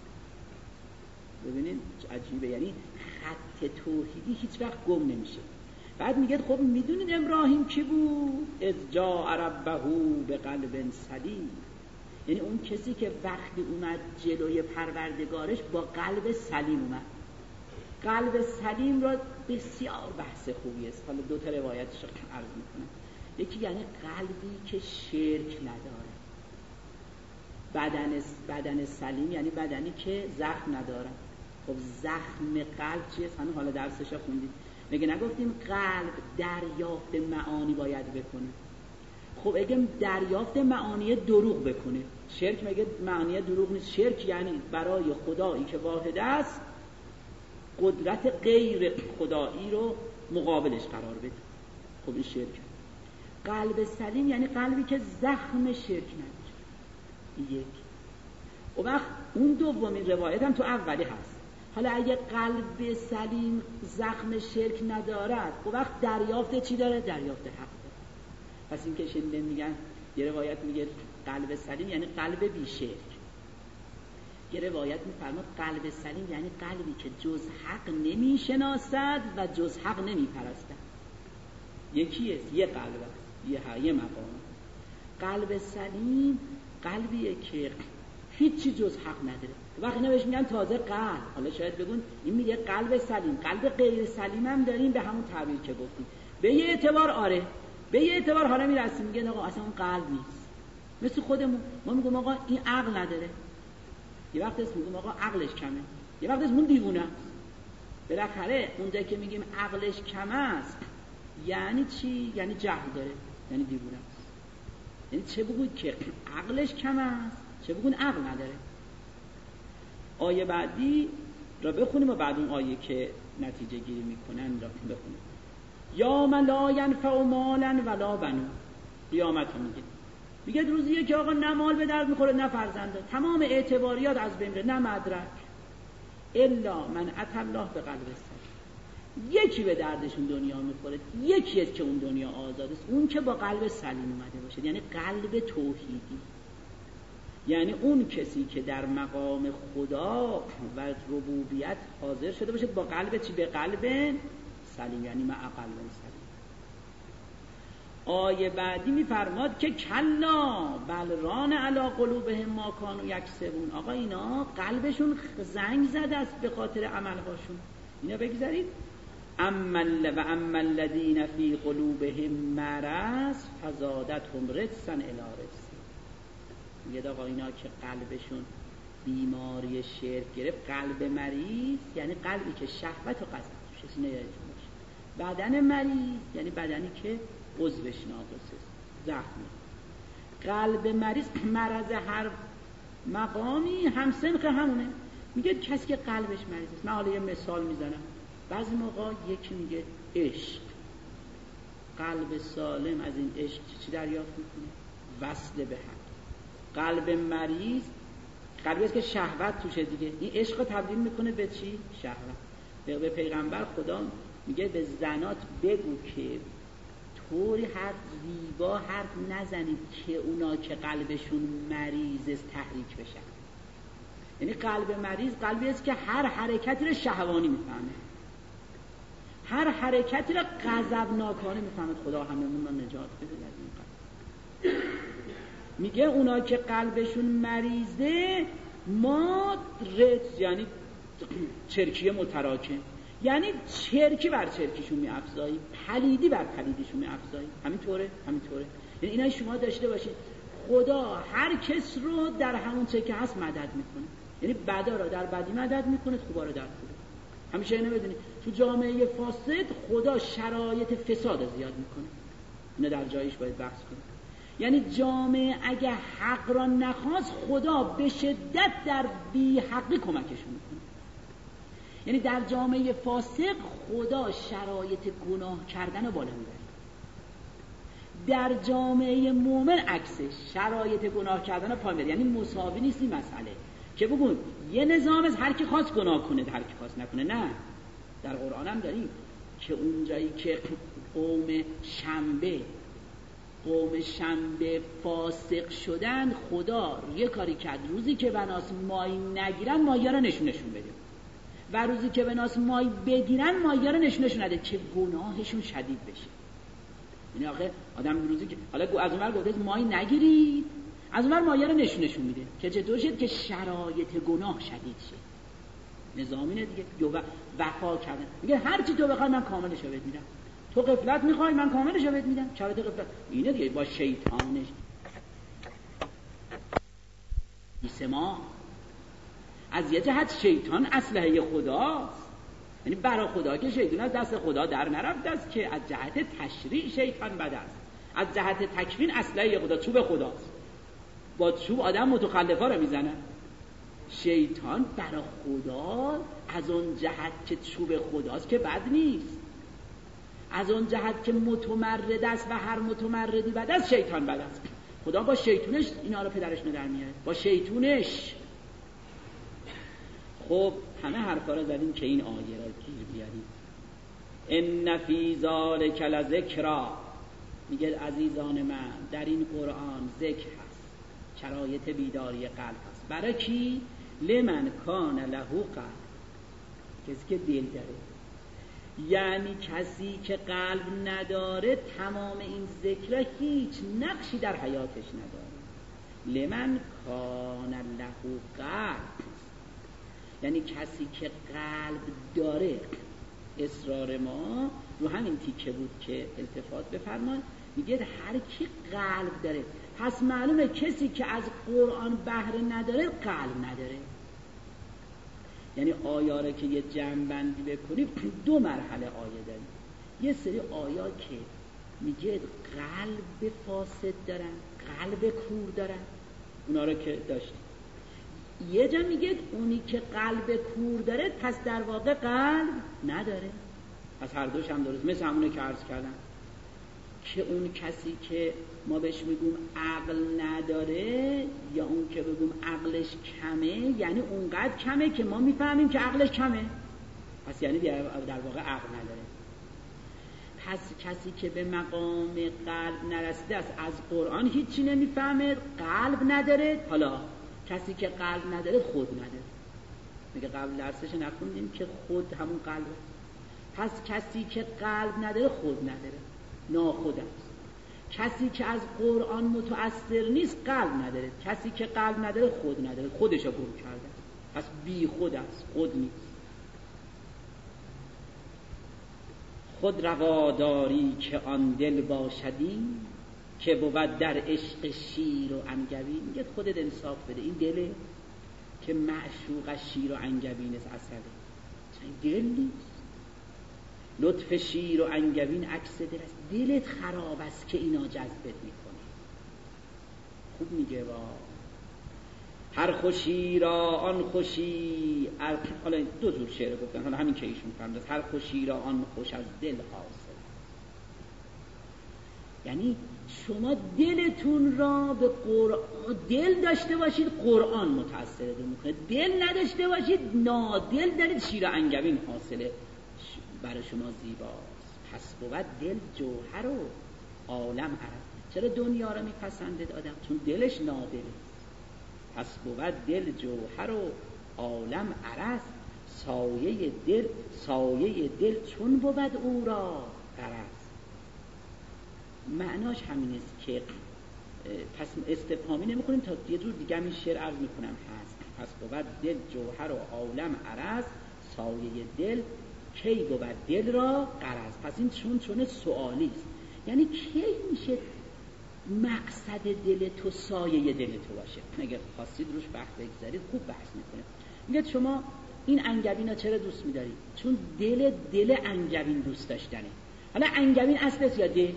Speaker 1: ببینید عجیبه، یعنی خط توحیدی هیچ وقت گم نمیشه. بعد میگه خب میدونید ابراهیم کی بود؟ اذ جاء ربه بقلب سلیم، یعنی اون کسی که وقتی اومد جلوی پروردگارش با قلب سلیم اومد. قلب سلیم را بسیار بحث خوبی است. حالا دو تا روایتش رو عرض میکنم. یکی یعنی قلبی که شرک نداره، بدن بدن سلیم یعنی بدنی که زخم نداره. خب زخم قلب چیه؟ همین حالا درسش رو خوندید. میگه نگفتیم قلب دریافت معانی باید بکنه. خب اگه دریافت معانی دروغ بکنه، شرک میگه معنی دروغ نیست. شرک یعنی برای خدایی که واحد است قدرت غیر خدایی رو مقابلش قرار بده. خب این شرک. قلب سلیم یعنی قلبی که زخم شرک نداره. یک. و وقت اون دومین روایت هم تو اولی هست. حالا اگه قلب سلیم زخم شرک ندارد، و وقت دریافت چی داره؟ دریافت حق داره. پس این که شنیدن میگن، یه روایت میگه قلب سلیم یعنی قلب بی شرک، یه روایت میفرماد قلب سلیم یعنی قلبی که جز حق نمیشناسد و جز حق نمیپرستد. یکیه، یه قلب است، یه یه مقام. قلب سلیم قلبیه که هیچی جز حق نداره. وقتی نوش میگن تازه قلب، حالا شاید بگون این میگه قلب سلیم، قلب غیر سلیم هم داریم به همون تعبیر که گفتیم. به یه اعتبار آره، به یه اعتبار حالا میرسیم میگه آقا اصلا اون قلب نیست. مثل خودمون ما میگم آقا این عقل نداره، یه وقت اسم میگم آقا عقلش کمه، یه وقت اسمون دیوونه است. بالاخره اونجا که میگیم عقلش کم است یعنی چی؟ یعنی جهل داره، یعنی دیوونه است. یعنی چه بگوید که عقلش کم است، چه بگوید عقل نداره. آیه بعدی را بخونیم و بعد اون آیه که نتیجه گیری میکنن را بخونیم. یا من لا ینفع مالا ولا بنون، قیامت میگه میگه روزیه که آقا نه مال به درد میخوره نه فرزنده، تمام اعتباریات از بین میره، نه مدرک، الا من اتى الله بقلب سلیم. یکی به دردشون دنیا میخوره، یکی است که اون دنیا آزاد است، اون که با قلب سلیم اومده باشه، یعنی قلب توحیدی. یعنی اون کسی که در مقام خدا و ربوبیت حاضر شده باشه با قلب چی؟ به قلب سلیم، یعنی مع قلب سلیم. آیه بعدی میفرماد که کلا بل ران علی قلوبهم ما کانوا یکسبون. آقا اینا قلبشون زنگ زده است به خاطر عملهاشون. اینا بگذارید اما و اما الذین فی قلوبهم مرض فزادتهم رجسا الی رجس. میگه آقا اینا که قلبشون بیماری شرک گرفت، قلب مریض یعنی قلبی که شهوت و غضب توش است، باشه. بدن مریض یعنی بدنی که عضوش ناقص است، زخمی. قلب مریض مرض هر مقامی همسنخ همونه. میگه کسی که قلبش مریض است، من حالا یه مثال میزنم. بعضی موقع یکی میگه عشق، قلب سالم از این عشق چی دریافت میکنه؟ وصل به حق. قلب مریض قلبی است که شهوت توشه دیگه، این عشق رو تبدیل میکنه به چی؟ شهوت. به پیغمبر خدا میگه به زنات بگو که طوری حرف زیبا حرف نزنید که اونا که قلبشون مریض است تحریک بشن. یعنی قلب مریض قلبی است که هر حرکتی رو شهوانی میفهمه، هر حرکتی رو غضبناکانه میفهمه. خدا هممون رو نجات بده از این قلب. میگه اونا که قلبشون مریضه ما رجس یعنی چرکی متراکم، یعنی چرکی بر چرکیشون میافزایی، پلیدی بر پلیدیشون میافزایی. همینطوره همینطوره. یعنی اینا شما داشته باشید خدا هر کس رو در همون چه که هست مدد میکنه. یعنی بدا رو در بدی مدد میکنه، خوبا رو در خوبی. همیشه اینو بدونید تو جامعه فاسد خدا شرایط فساد زیاد میکنه. اینو در جایش باید بحث کنیم. یعنی جامعه اگه حق را نخواست خدا به شدت در بی حقی کمکشون میکنه. یعنی در جامعه فاسق خدا شرایط گناه کردن رو بالا میبره، در جامعه مومن عکسش شرایط گناه کردن رو پایین میبره. یعنی مساوی نیست این مسئله که بگون یه نظام از هر کی خواست گناه کنه هر کی خواست نکنه. نه، در قرآن هم داریم که اونجایی که قوم شنبه قوم شنبه فاسق شدن خدا یه کاری کرد، روزی که بناس مای نگیرن مایه رو نشون نشون بده و روزی که بناس مای بگیرن مایه رو نشون نشون نده که گناهشون شدید بشه. یعنی آخه آدم روزی که حالا از اونور گفته مای نگیرید، از اونور مایه رو نشون نشون میده که چطور شد که شرایط گناه شدید شه. نظامینه دیگه، یو وفا کردن. میگه هر چی تو بخوای من کاملش رو بهت میدم، تو غفلت میخوای من کاملش رو بهت میدم. شرایط غفلت اینه دیگه، با شیطانش ما از یه جهت شیطان اسلحه خداست. یعنی برای خدا که شیطان از دست خدا در نرفته است که از جهت تشریع شیطان بد است، از جهت تکوین اسلحه خدا چوب خداست. با چوب آدم متخلفا رو میزنه. شیطان برای خدا از اون جهت که چوب خداست که بد نیست، از اون جهت که متمرد است و هر متمردی بد است شیطان بد است. خدا با شیطونش اینا رو پدرش در میاره، با شیطونش. خب همه حرفا رو زدیم که این آیه را گیر بیاریم. ان فی ذلک لذکری، میگه عزیزان من در این قرآن ذکر هست، شرایط بیداری قلب هست. برای کی؟ لمن کان له قلب، کسی که دل داره. یعنی کسی که قلب نداره تمام این ذکر هیچ نقشی در حیاتش نداره. لمن کان له قلب یعنی کسی که قلب داره. اصرار ما رو همین تیکه بود که التفات بفرمان، میگه هر کی قلب داره. پس معلومه کسی که از قرآن بهره نداره قلب نداره. یعنی آیاره که یه جمع‌بندی بکنیم دو مرحله آیه داریم. یه سری آیا که میگه قلب فاسد دارن، قلب کور دارن، اونا رو که داشتیم. یه جا میگه اونی که قلب کور داره پس در واقع قلب نداره. پس هر دوش هم درست، مثل همونه که عرض کردم که اون کسی که ما بهش میگیم عقل نداره یا اون که بگیم عقلش کمه، یعنی اونقدر کمه که ما میفهمیم که عقلش کمه، پس یعنی در واقع عقل نداره. پس کسی که به مقام قلب نرسیده است از قرآن هیچی نمیفهمه، قلب نداره. حالا کسی که قلب نداره خود نداره. میگه قبل درسش نخوندیم که خود همون قلبه. پس کسی که قلب نداره خود نداره، ناخود است. کسی که از قرآن متأثر نیست قلب نداره. کسی که قلب نداره خود نداره، خودشو گم کرده، پس بی خود است، خود نیست. خود رواداری که آن دل باشدی که بود در عشق شیر و انگبین. میگه خودت انصاف بده، این دله که معشوق شیر و انگبین است اصله، این دل نیست. لطف شیر و انگبین عکس دل است، دلت خراب است که اینا جذبت میکنه. خوب میگه وا هر خوشی را آن خوشی، حالا دو جور شعر گفتن، حالا همین که ایشون فرمود هر خوشی را آن خوش از دل حاصل. یعنی شما دلتون را به قرآن دل داشته باشید، قرآن متأثرتون میکنه. دل نداشته باشید، نادل دارید، شیر و انگبین حاصله برای شما زیباست. پس بود دل جوهر و عالم عرض. چرا دنیا را میپسندید آدم؟ چون دلش نادله. پس بود دل جوهر و عالم عرض، سایه دل سایه دل چون بود او را غرض. معناش همین است که پس استفهامی نمی‌کنیم، تا یه جور دیگه این شعر عرض میکنم هست. پس بود دل جوهر و عالم عرض، سایه دل کی بود دل را غرض. پس این چون چون سوالی است، یعنی کی میشه مقصد دل تو سایه دل تو باشه؟ اگه خواستید روش وقت بگذارید خوب بحث میکنه. میگه شما این انگبین ها چرا دوست میدارید؟ چون دل دل انگبین دوست داشتنه. حالا انگبین اصلش یا دل؟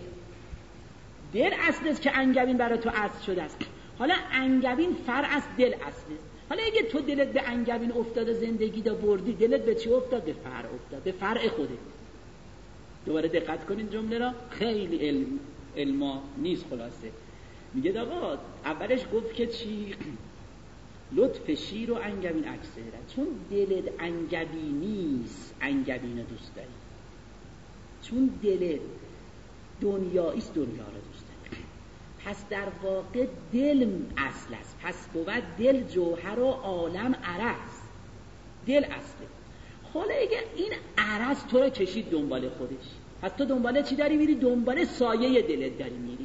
Speaker 1: دل اصلش که انگبین برای تو اصل شده است. حالا انگبین فرع از دل اصله. حالا اگه تو دلت به انگبین افتاده، زندگی دا بردی، دلت به چی افتاد؟ به فرع افتاد، به فرع خوده. دوباره دقت کنین جمله را، خیلی علم علما نیست خلاصه. میگه آقا اولش گفت که چی؟ لطف شیر و انگبین عکس دل. چون دلت انگبینیست، انگبین رو دوست داری. چون دلت دنیاییست، دنیا رو دوست داری. پس در واقع دل اصل است. پس بود دل جوهر و عالم عرض. دل اصله. حالا اگه این عرض تو رو کشید دنبال خودش، پس تو دنبال چی داری میری؟ دنبال سایه دلت داری میری.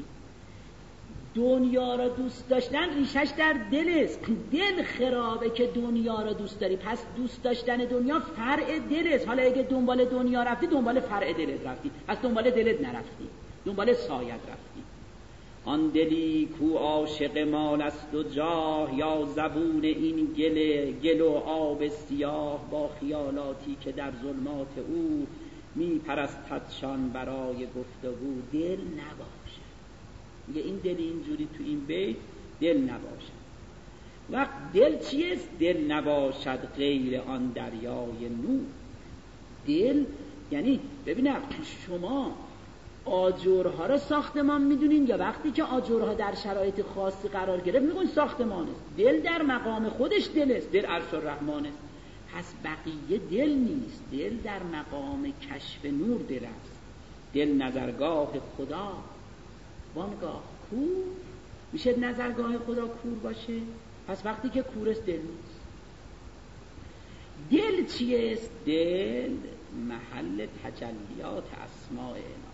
Speaker 1: دنیا را دوست داشتن ریشش در دل است. دل خرابه که دنیا را دوست داری، پس دوست داشتن دنیا فرع دل است. حالا اگه دنبال دنیا رفتی، دنبال فرع دلت رفتی، پس دنبال دلت نرفتی، دنبال سایت رفتی. آن دلی کو عاشق مال است و جاه، یا زبون این گل گل و آب سیاه، با خیالاتی که در ظلمات او می پرستدشان برای گفتگو. دل نباشه. میگه این دل اینجوری تو این بیت دل نباشه. وقت دل چیست؟ دل نباشد غیر آن دریای نور. دل یعنی ببینم شما آجرها را ساختمان میدونین، یا وقتی که آجرها در شرایط خاصی قرار گرفت میگن ساختمان است. دل در مقام خودش دل است، دل عرش الرحمن است. پس بقیه دل نیست. دل در مقام کشف نور دل است. دل نظرگاه خدا، وانگاه کور. میشه نظرگاه خدا کور باشه؟ پس وقتی که کور است دل نیست. دل چیست؟ دل محل تجلیات اسماء الهی.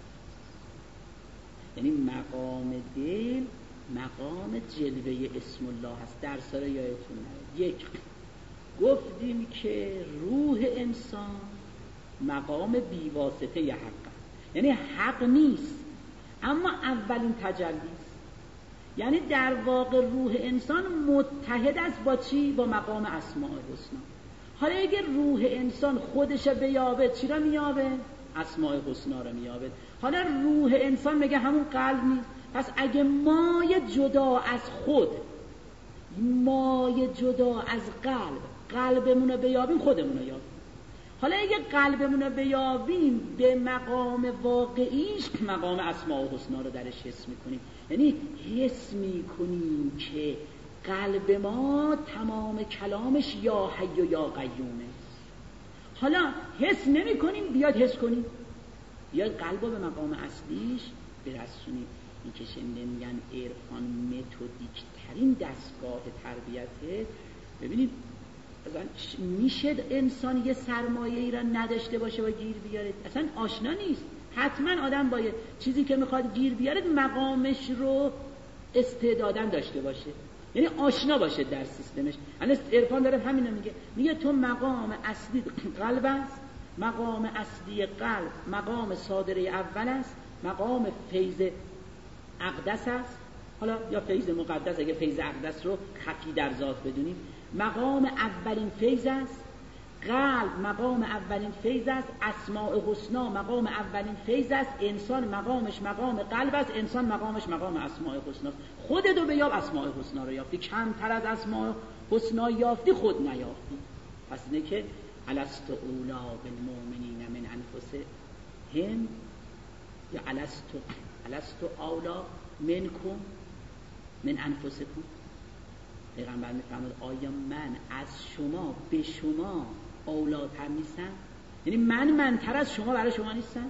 Speaker 1: یعنی مقام دل مقام جلوه اسم الله هست. در سال یادتون نره یک گفتیم که روح انسان مقام بیواسطه ی حق هست. یعنی حق نیست اما اولین تجلی است. یعنی در واقع روح انسان متحد است با چی؟ با مقام اسماء الحسنا. حالا اگر روح انسان خودش بیابه چی را میابه؟ اسماء الحسنا را میابه. حالا روح انسان میگه همون قلب نیست. پس اگه مای جدا از خود، مای جدا از قلب، قلبمون رو بیابیم خودمون رو یابیم. حالا اگه قلبمون رو بیابیم به مقام واقعیش مقام اسماء الحسنا رو درش حس میکنیم. یعنی حس میکنیم که قلب ما تمام کلامش یا حی و یا قیومه. حالا حس نمی کنیم، بیاد حس کنیم، بیاد قلب رو به مقام اصلیش برسونیم. این که شنده میگن عرفان متدیک ترین دستگاه تربیته. ببینید اصلا میشه انسان یه سرمایه ای را نداشته باشه و گیر بیاره؟ اصلا آشنا نیست. حتما آدم باید چیزی که میخواد گیر بیاره مقامش رو استعدادن داشته باشه، یعنی آشنا باشه در سیستمش. الان عرفان داره همینو میگه، میگه تو مقام اصلی قلب است، مقام اصلی قلب مقام صادره اول است، مقام فیض اقدس است، حالا یا فیض مقدس اگه فیض اقدس رو خفی در ذات بدونیم. مقام اولین فیض است، قلب مقام اولین فیض است، اسماء حسنا مقام اولین فیض است، انسان مقامش مقام قلب است، انسان مقامش مقام اسماء حسنا است. خودتو بیاب اسماء حسنا رو یافتی، کمتر از اسماء حسنا یافتی خود نیافتی. پس اینه که الست اولا بالمؤمنین من انفسهم یا الست الست اولا منکم من انفسکم. پیغمبر میفرماد آیا من از شما به شما اولاتر نیستم؟ یعنی من منتر از شما برای شما نیستم؟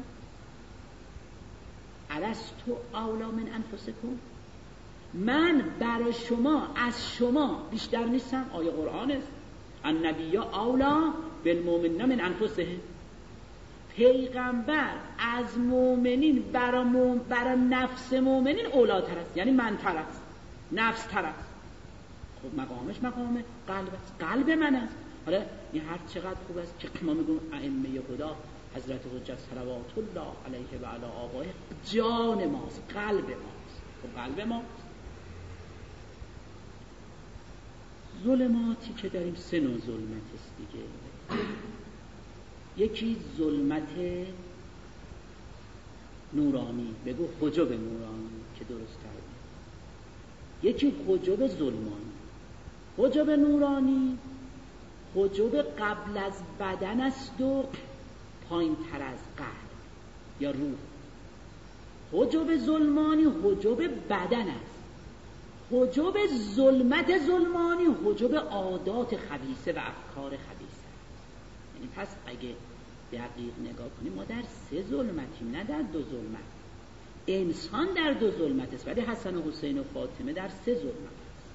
Speaker 1: الست اولا من انفسکم، من برای شما از شما بیشتر نیستم؟ آیه قرآن است النبی اولا بالمؤمنین من انفسهم. پیغمبر از مؤمنین برای مؤمن برای نفس مؤمنین اولاتر است، یعنی منتر است، نفس تر است. خب مقامش مقام قلب است، قلب من است. حالا این حرف چقدر خوب است که ما میگیم ائمه هدا حضرت حجت صلوات الله علیه و علی آبائه جان ماست، قلب ماست. خب قلب ماست. ظلماتی که داریم سه نوع ظلمت است دیگه. یکی ظلمت نورانی، بگو حجب نورانی که درست تر. یکی حجب ظلمانی. حجب نورانی حجب قبل از بدن است و پایین تر از قلب یا روح. حجب ظلمانی حجب بدن است. حجب ظلمت ظلمانی حجب عادات خبیثه و افکار خبیثه. یعنی پس اگه دقیق نگاه کنیم ما در سه ظلمتیم، نه در دو ظلمت. انسان در دو ظلمت است ولی حسن و حسین و فاطمه در سه ظلمت است.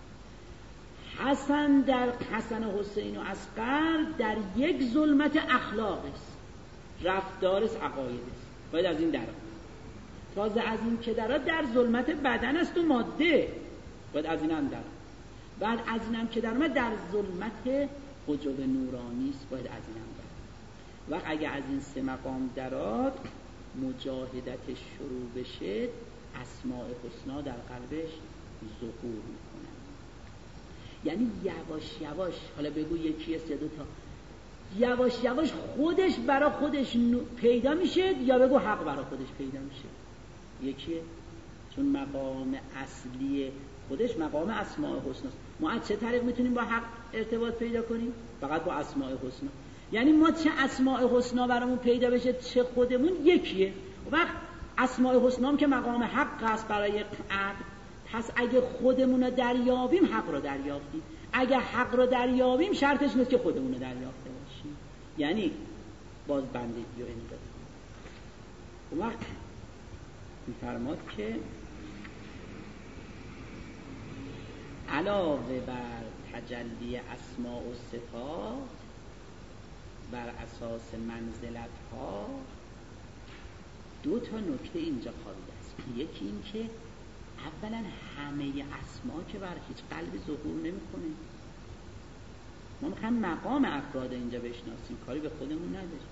Speaker 1: حسن در حسن و حسین و اصغر در یک ظلمت اخلاق است، رفتار است، عقاید است. باید از این در تازه از این که درها در ظلمت بدن است و ماده، باید از این هم در بعد از این هم که در ما در ظلمت حجب نورانی است، باید از این هم در. وقت اگه از این سه مقام درات مجاهدتش شروع بشه اسماء حسنا در قلبش ظهور میکنن. یعنی یواش یواش، حالا بگو یکی سه دو تا، یواش یواش خودش برا خودش پیدا میشه یا بگو حق برا خودش پیدا میشه. یکیه، چون مقام اصلی خودش مقام اسماء حسناست. ما از چه طریق میتونیم با حق ارتباط پیدا کنیم؟ فقط با اسماء حسنا. یعنی ما چه اسماء حسنا برامون پیدا بشه چه خودمون یکیه. وقت اسماء حسنا هم که مقام حق است برای عقل، پس اگه خودمون رو دریابیم حق رو دریافتیم، اگه حق رو دریابیم شرطش نیست که خودمون رو دریافته باشیم. یعنی باز بندگی و انقیاد. وقت می‌فرماد که علاوه بر تجلی اسماء و صفات بر اساس منزلت ها دو تا نکته اینجا خوابیده است. یکی این که اولا همه اسما که بر هیچ قلبی ظهور نمیکنه. ما میخوایم مقام افراد اینجا بشناسیم، کاری به خودمون نداریم.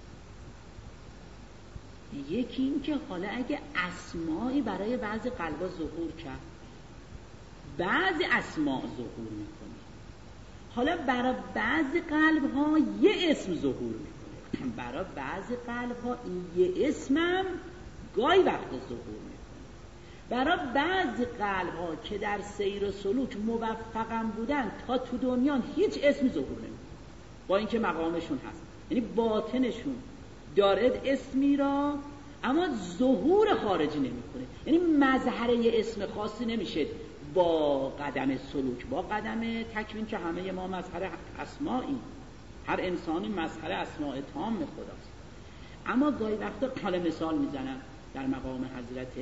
Speaker 1: یکی این که حالا اگه اسمایی برای بعضی قلبا ظهور کرد، بعضی اسما ظهور میکنه، حالا برای بعضی قلب ها یه اسم ظهور میکنه، برای بعضی قلب ها این یه اسمم گاهی وقت ظهور میکنه. برای بعضی قلب ها که در سیر و سلوک موفقم بودن تا تو دنیا هیچ اسمی ظهور نمیکنه، با اینکه مقامشون هست، یعنی باطنشون دارد اسمی را اما ظهور خارجی نمیکنه. یعنی مظهر یه اسم خاصی نمیشه با قدم سلوک، با قدم تکوین که همه ما مظهر اسمایی، هر انسانی مظهر اسماء تام خداست. اما گاهی وقتا حالا مثال میزنم در مقام حضرت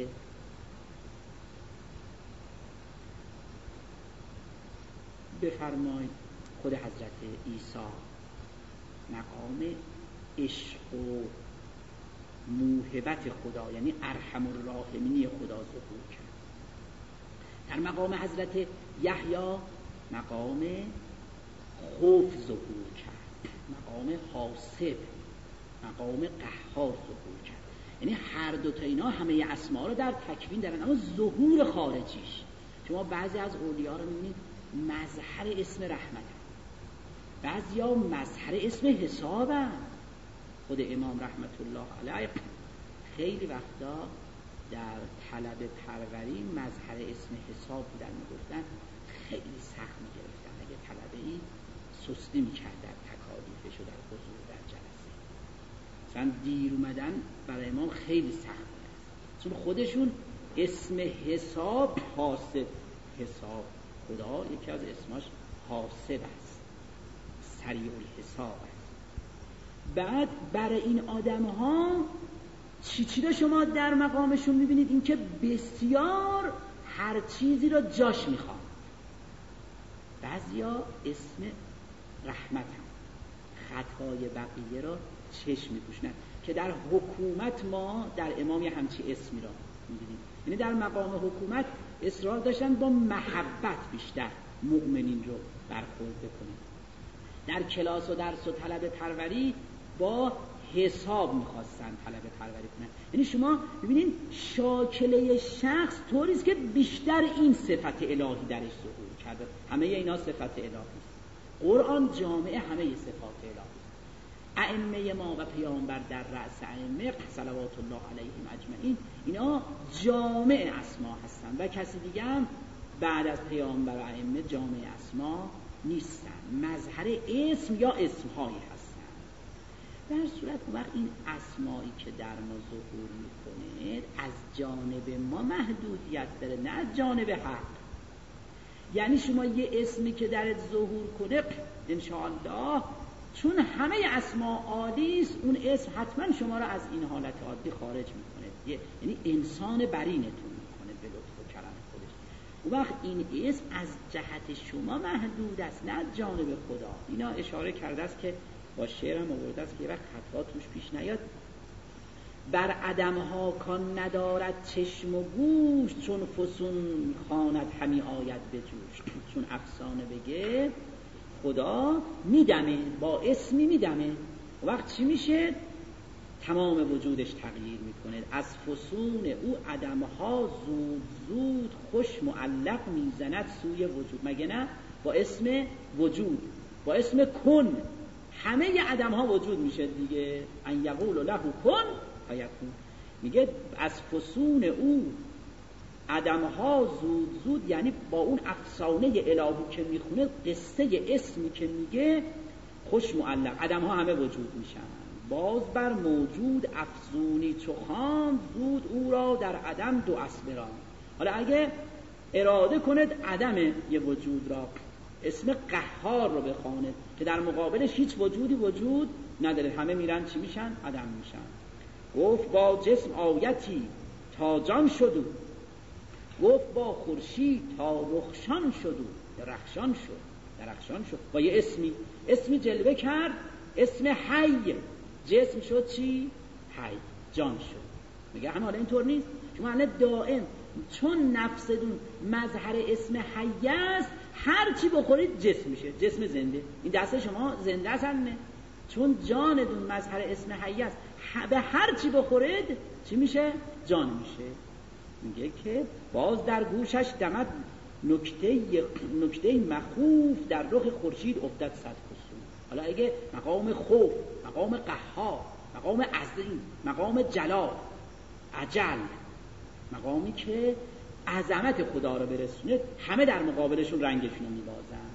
Speaker 1: بفرمایید خود حضرت عیسی مقام عشق و موهبت خدا، یعنی ارحم الراحمینی خدا ظهور کرد. در مقام حضرت یحیی مقام خوف ظهور کرد، مقام حاسب مقام قهار ظهور کرد. یعنی هر دو تا اینا همه اسما رو در تکوین دارن، اما ظهور خارجیش شما بعضی از اولیا رو می‌بینید مظهر اسم رحمت، بعضیا مظهر اسم حساب هم. خود امام رحمت الله علیه خیلی وقتا در طلب پروری مظهر اسم حساب بودن، میگفتن خیلی سخت میگرفتن اگه طلبه ای سستی میکرد در تکالیفش و در حضور در جلسه، مثلا دیر اومدن برای امام خیلی سخت بود، چون خودشون اسم حساب حاسب، حساب خدا یکی از اسماش حاسب است، سریع الحساب است. بعد برای این آدم ها چی چی رو شما در مقامشون میبینید؟ این که بسیار هر چیزی رو جاش میخوان. بعضیا اسم رحمت هم خطای بقیه رو چشم میپوشنن، که در حکومت ما در امام یه همچی اسمی رو میبینیم. یعنی در مقام حکومت اصرار داشتن با محبت بیشتر مؤمنین رو برخورد بکنیم. در کلاس و درس و طلب پروری با حساب میخواستن طلب پروری کنن. یعنی شما ببینید شاکله شخص طوریست که بیشتر این صفت الهی درش ظهور کرده. همه اینا صفت الهی است. قرآن جامعه همه صفات الهی است. ائمه ما و پیامبر در رأس ائمه صلوات الله علیهم اجمعین، اینا جامع اسما هستن و کسی دیگه هم بعد از پیامبر و ائمه جامع اسما نیستن، مظهر اسم یا اسمهایی هستن. در صورت وقت این اسمایی که در ما ظهور میکنه از جانب ما محدودیت داره، نه از جانب حق. یعنی شما یه اسمی که درت ظهور کنه انشاءالله چون همه اسما عالی است، اون اسم حتما شما را از این حالت عادی خارج میکنه، یعنی انسان برینتون میکنه به لطف و کرم خودش. اون وقت این اسم از جهت شما محدود است، نه از جانب خدا. اینا اشاره کرده است که با شعر هم آورده است که یه وقت خطا توش پیش نیاد. بر عدمها کان ندارد چشم و گوش، چون فسون خواند همی آید به جوش. چون افسانه بگه خدا میدمه، با اسمی میدمه، وقت چی میشه؟ تمام وجودش تغییر میکنه. از فسون او عدمها زود زود خوش معلق میزند سوی وجود. مگه نه؟ با اسم وجود، با اسم کن همه عدمها وجود میشه دیگه. ان یقول له کن فیکون. میگه از فسون او عدمها زود زود، یعنی با اون افسانه الهی که میخونه، قصه اسمی که میگه خوش معلق، عدمها همه وجود میشن. باز بر موجود افزونی چو خواند، زود او را در عدم دو اسمران. حالا اگه اراده کند عدم یه وجود را، اسم قهار رو بخواند که در مقابلش هیچ وجودی وجود نداره، همه میرن چی میشن؟ عدم میشن. گفت با جسم آیتی تا جان شدو، گفت با خورشید تا رخشان شدو، درخشان شد، درخشان شد. با یه اسمی اسمی جلوه کرد، اسم حی، جسم شد چی؟ حی، جان شد. میگه هم حالا اینطور نیست، شما الان دائم چون نفستون مظهر اسم حی است، هر چی بخورید جسم میشه، جسم زنده. این دست شما زنده است، نه چون جانتون مظهر اسم حی است، به هر چی بخورید چی میشه؟ جان میشه. میگه که باز در گوشش دمد نکته نکته مخوف، در رخ خورشید افتد صد کسوف. حالا اگه مقام خوف، مقام قهار، مقام عظیم، مقام جلال، عجل، مقامی که عظمت خدا رو برسونه، همه در مقابلشون رنگشون رو میبازن.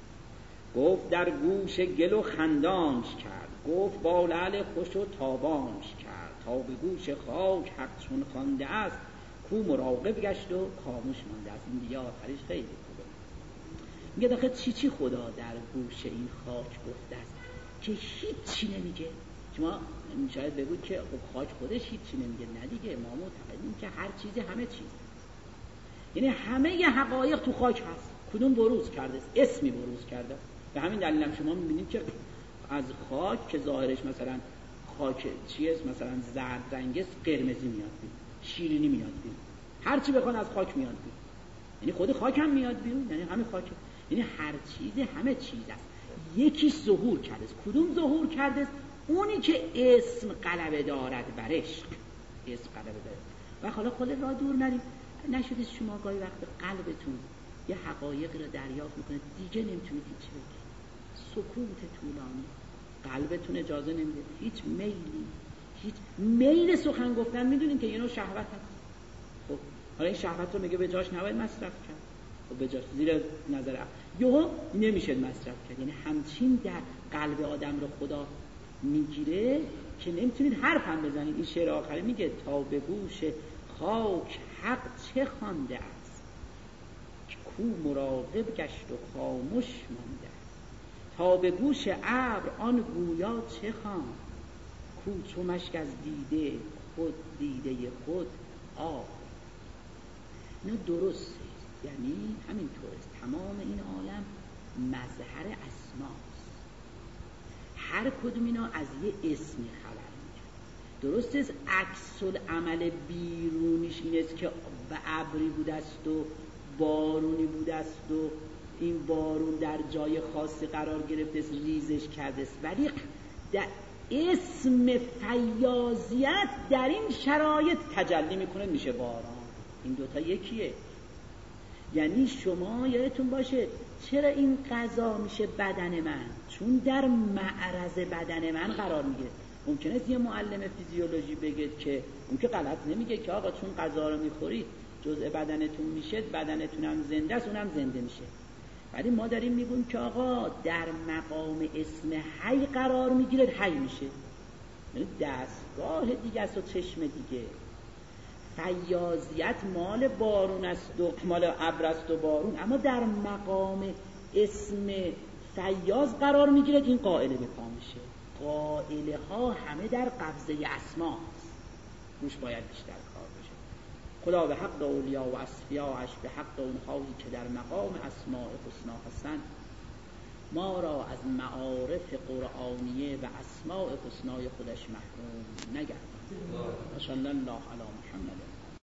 Speaker 1: گفت در گوش گل و خندانش کرد، گفت با لعل خوش و تابانش کرد. تا به گوش خاک حق چون خوانده است، کو مراقب گشت و خاموش مانده است. این دیگه آخرش خیلی خوبه. میگه داخل چی چی خدا در گوش این خاک گفته است که هیچی نمیگه. شما شاید بگوید که خب خاک خودش هیچی نمیگه. نه دیگه، ما معتقدیم که هر چیزی همه چیز، یعنی همه ی حقایق تو خاک هست. کدوم بروز کرده؟ اسمی بروز کرده. به همین دلیل هم شما میبینید که از خاک که ظاهرش مثلا خاک چیز مثلا زرد رنگ است، قرمزی میاد بیرون، شیرینی میاد بیرون، هر چی بخوان از خاک میاد بیرون. یعنی خود خاک هم میاد بیرون، یعنی همه خاک، یعنی هر چیز همه چیز است. یکیش ظهور کرده است. کدوم ظهور کرده است؟ اونی که اسم غلبه دارد بر عشق، اسم غلبه دارد. و حالا خود را دور نریم، نشدید شما گاهی وقت قلبتون یه حقایقی رو دریافت میکنه دیگه نمیتونید هیچ بگید، سکوت طولانی، قلبتون اجازه نمیده، هیچ میلی، هیچ میل سخن گفتن میدونین که یه نوع شهوت هست. خب حالا این شهوت رو میگه به جاش نباید مصرف کرد، خب به جاش زیر نظر یهو نمیشه مصرف کرد. یعنی همچین در قلب آدم رو خدا میگیره که نمیتونید حرف هم بزنید. این شعر آخری میگه تا به گوش خاک حق چه خوانده است، که کو مراقب گشت و خاموش مانده است. تا به گوش ابر آن گویا چه خواند، کو چو مشک از دیده خود دیده خود آب. نه درسته، یعنی همینطور است. تمام این عالم مظهر اسماست، هر کدوم اینا از یه اسمی خبر میده. درست است عکس العمل بیرونیش این است که ابری بوده است و بارونی بوده است و این بارون در جای خاصی قرار گرفته است، ریزش کرده است، ولی در اسم فیاضیت در این شرایط تجلی میکنه میشه باران. این دوتا یکیه. یعنی شما یادتون باشه چرا این غذا میشه بدن من؟ چون در معرض بدن من قرار میگیره. ممکنه است یه معلم فیزیولوژی بگه که اون که غلط نمیگه که آقا چون غذا رو میخورید جزء بدنتون میشه، بدنتون هم زنده است، اونم زنده میشه. ولی ما داریم میگیم که آقا در مقام اسم حی قرار میگیره، حی میشه. یعنی دستگاه دیگه است و چشم دیگه. فیاضیت مال بارون است و مال ابر است و بارون، اما در مقام اسم فیاض قرار میگیره، این قائله به پا میشه. قائله ها همه در قبضه اسماست، روش باید بیشتر کار بشه. خدا به حق اولیا و اصفیاش، به حق اونهایی که در مقام اسماء حسنا هستند، ما را از معارف قرآنیه و اسماء حسنای خودش محروم نگرداند. صلی الله علی محمد.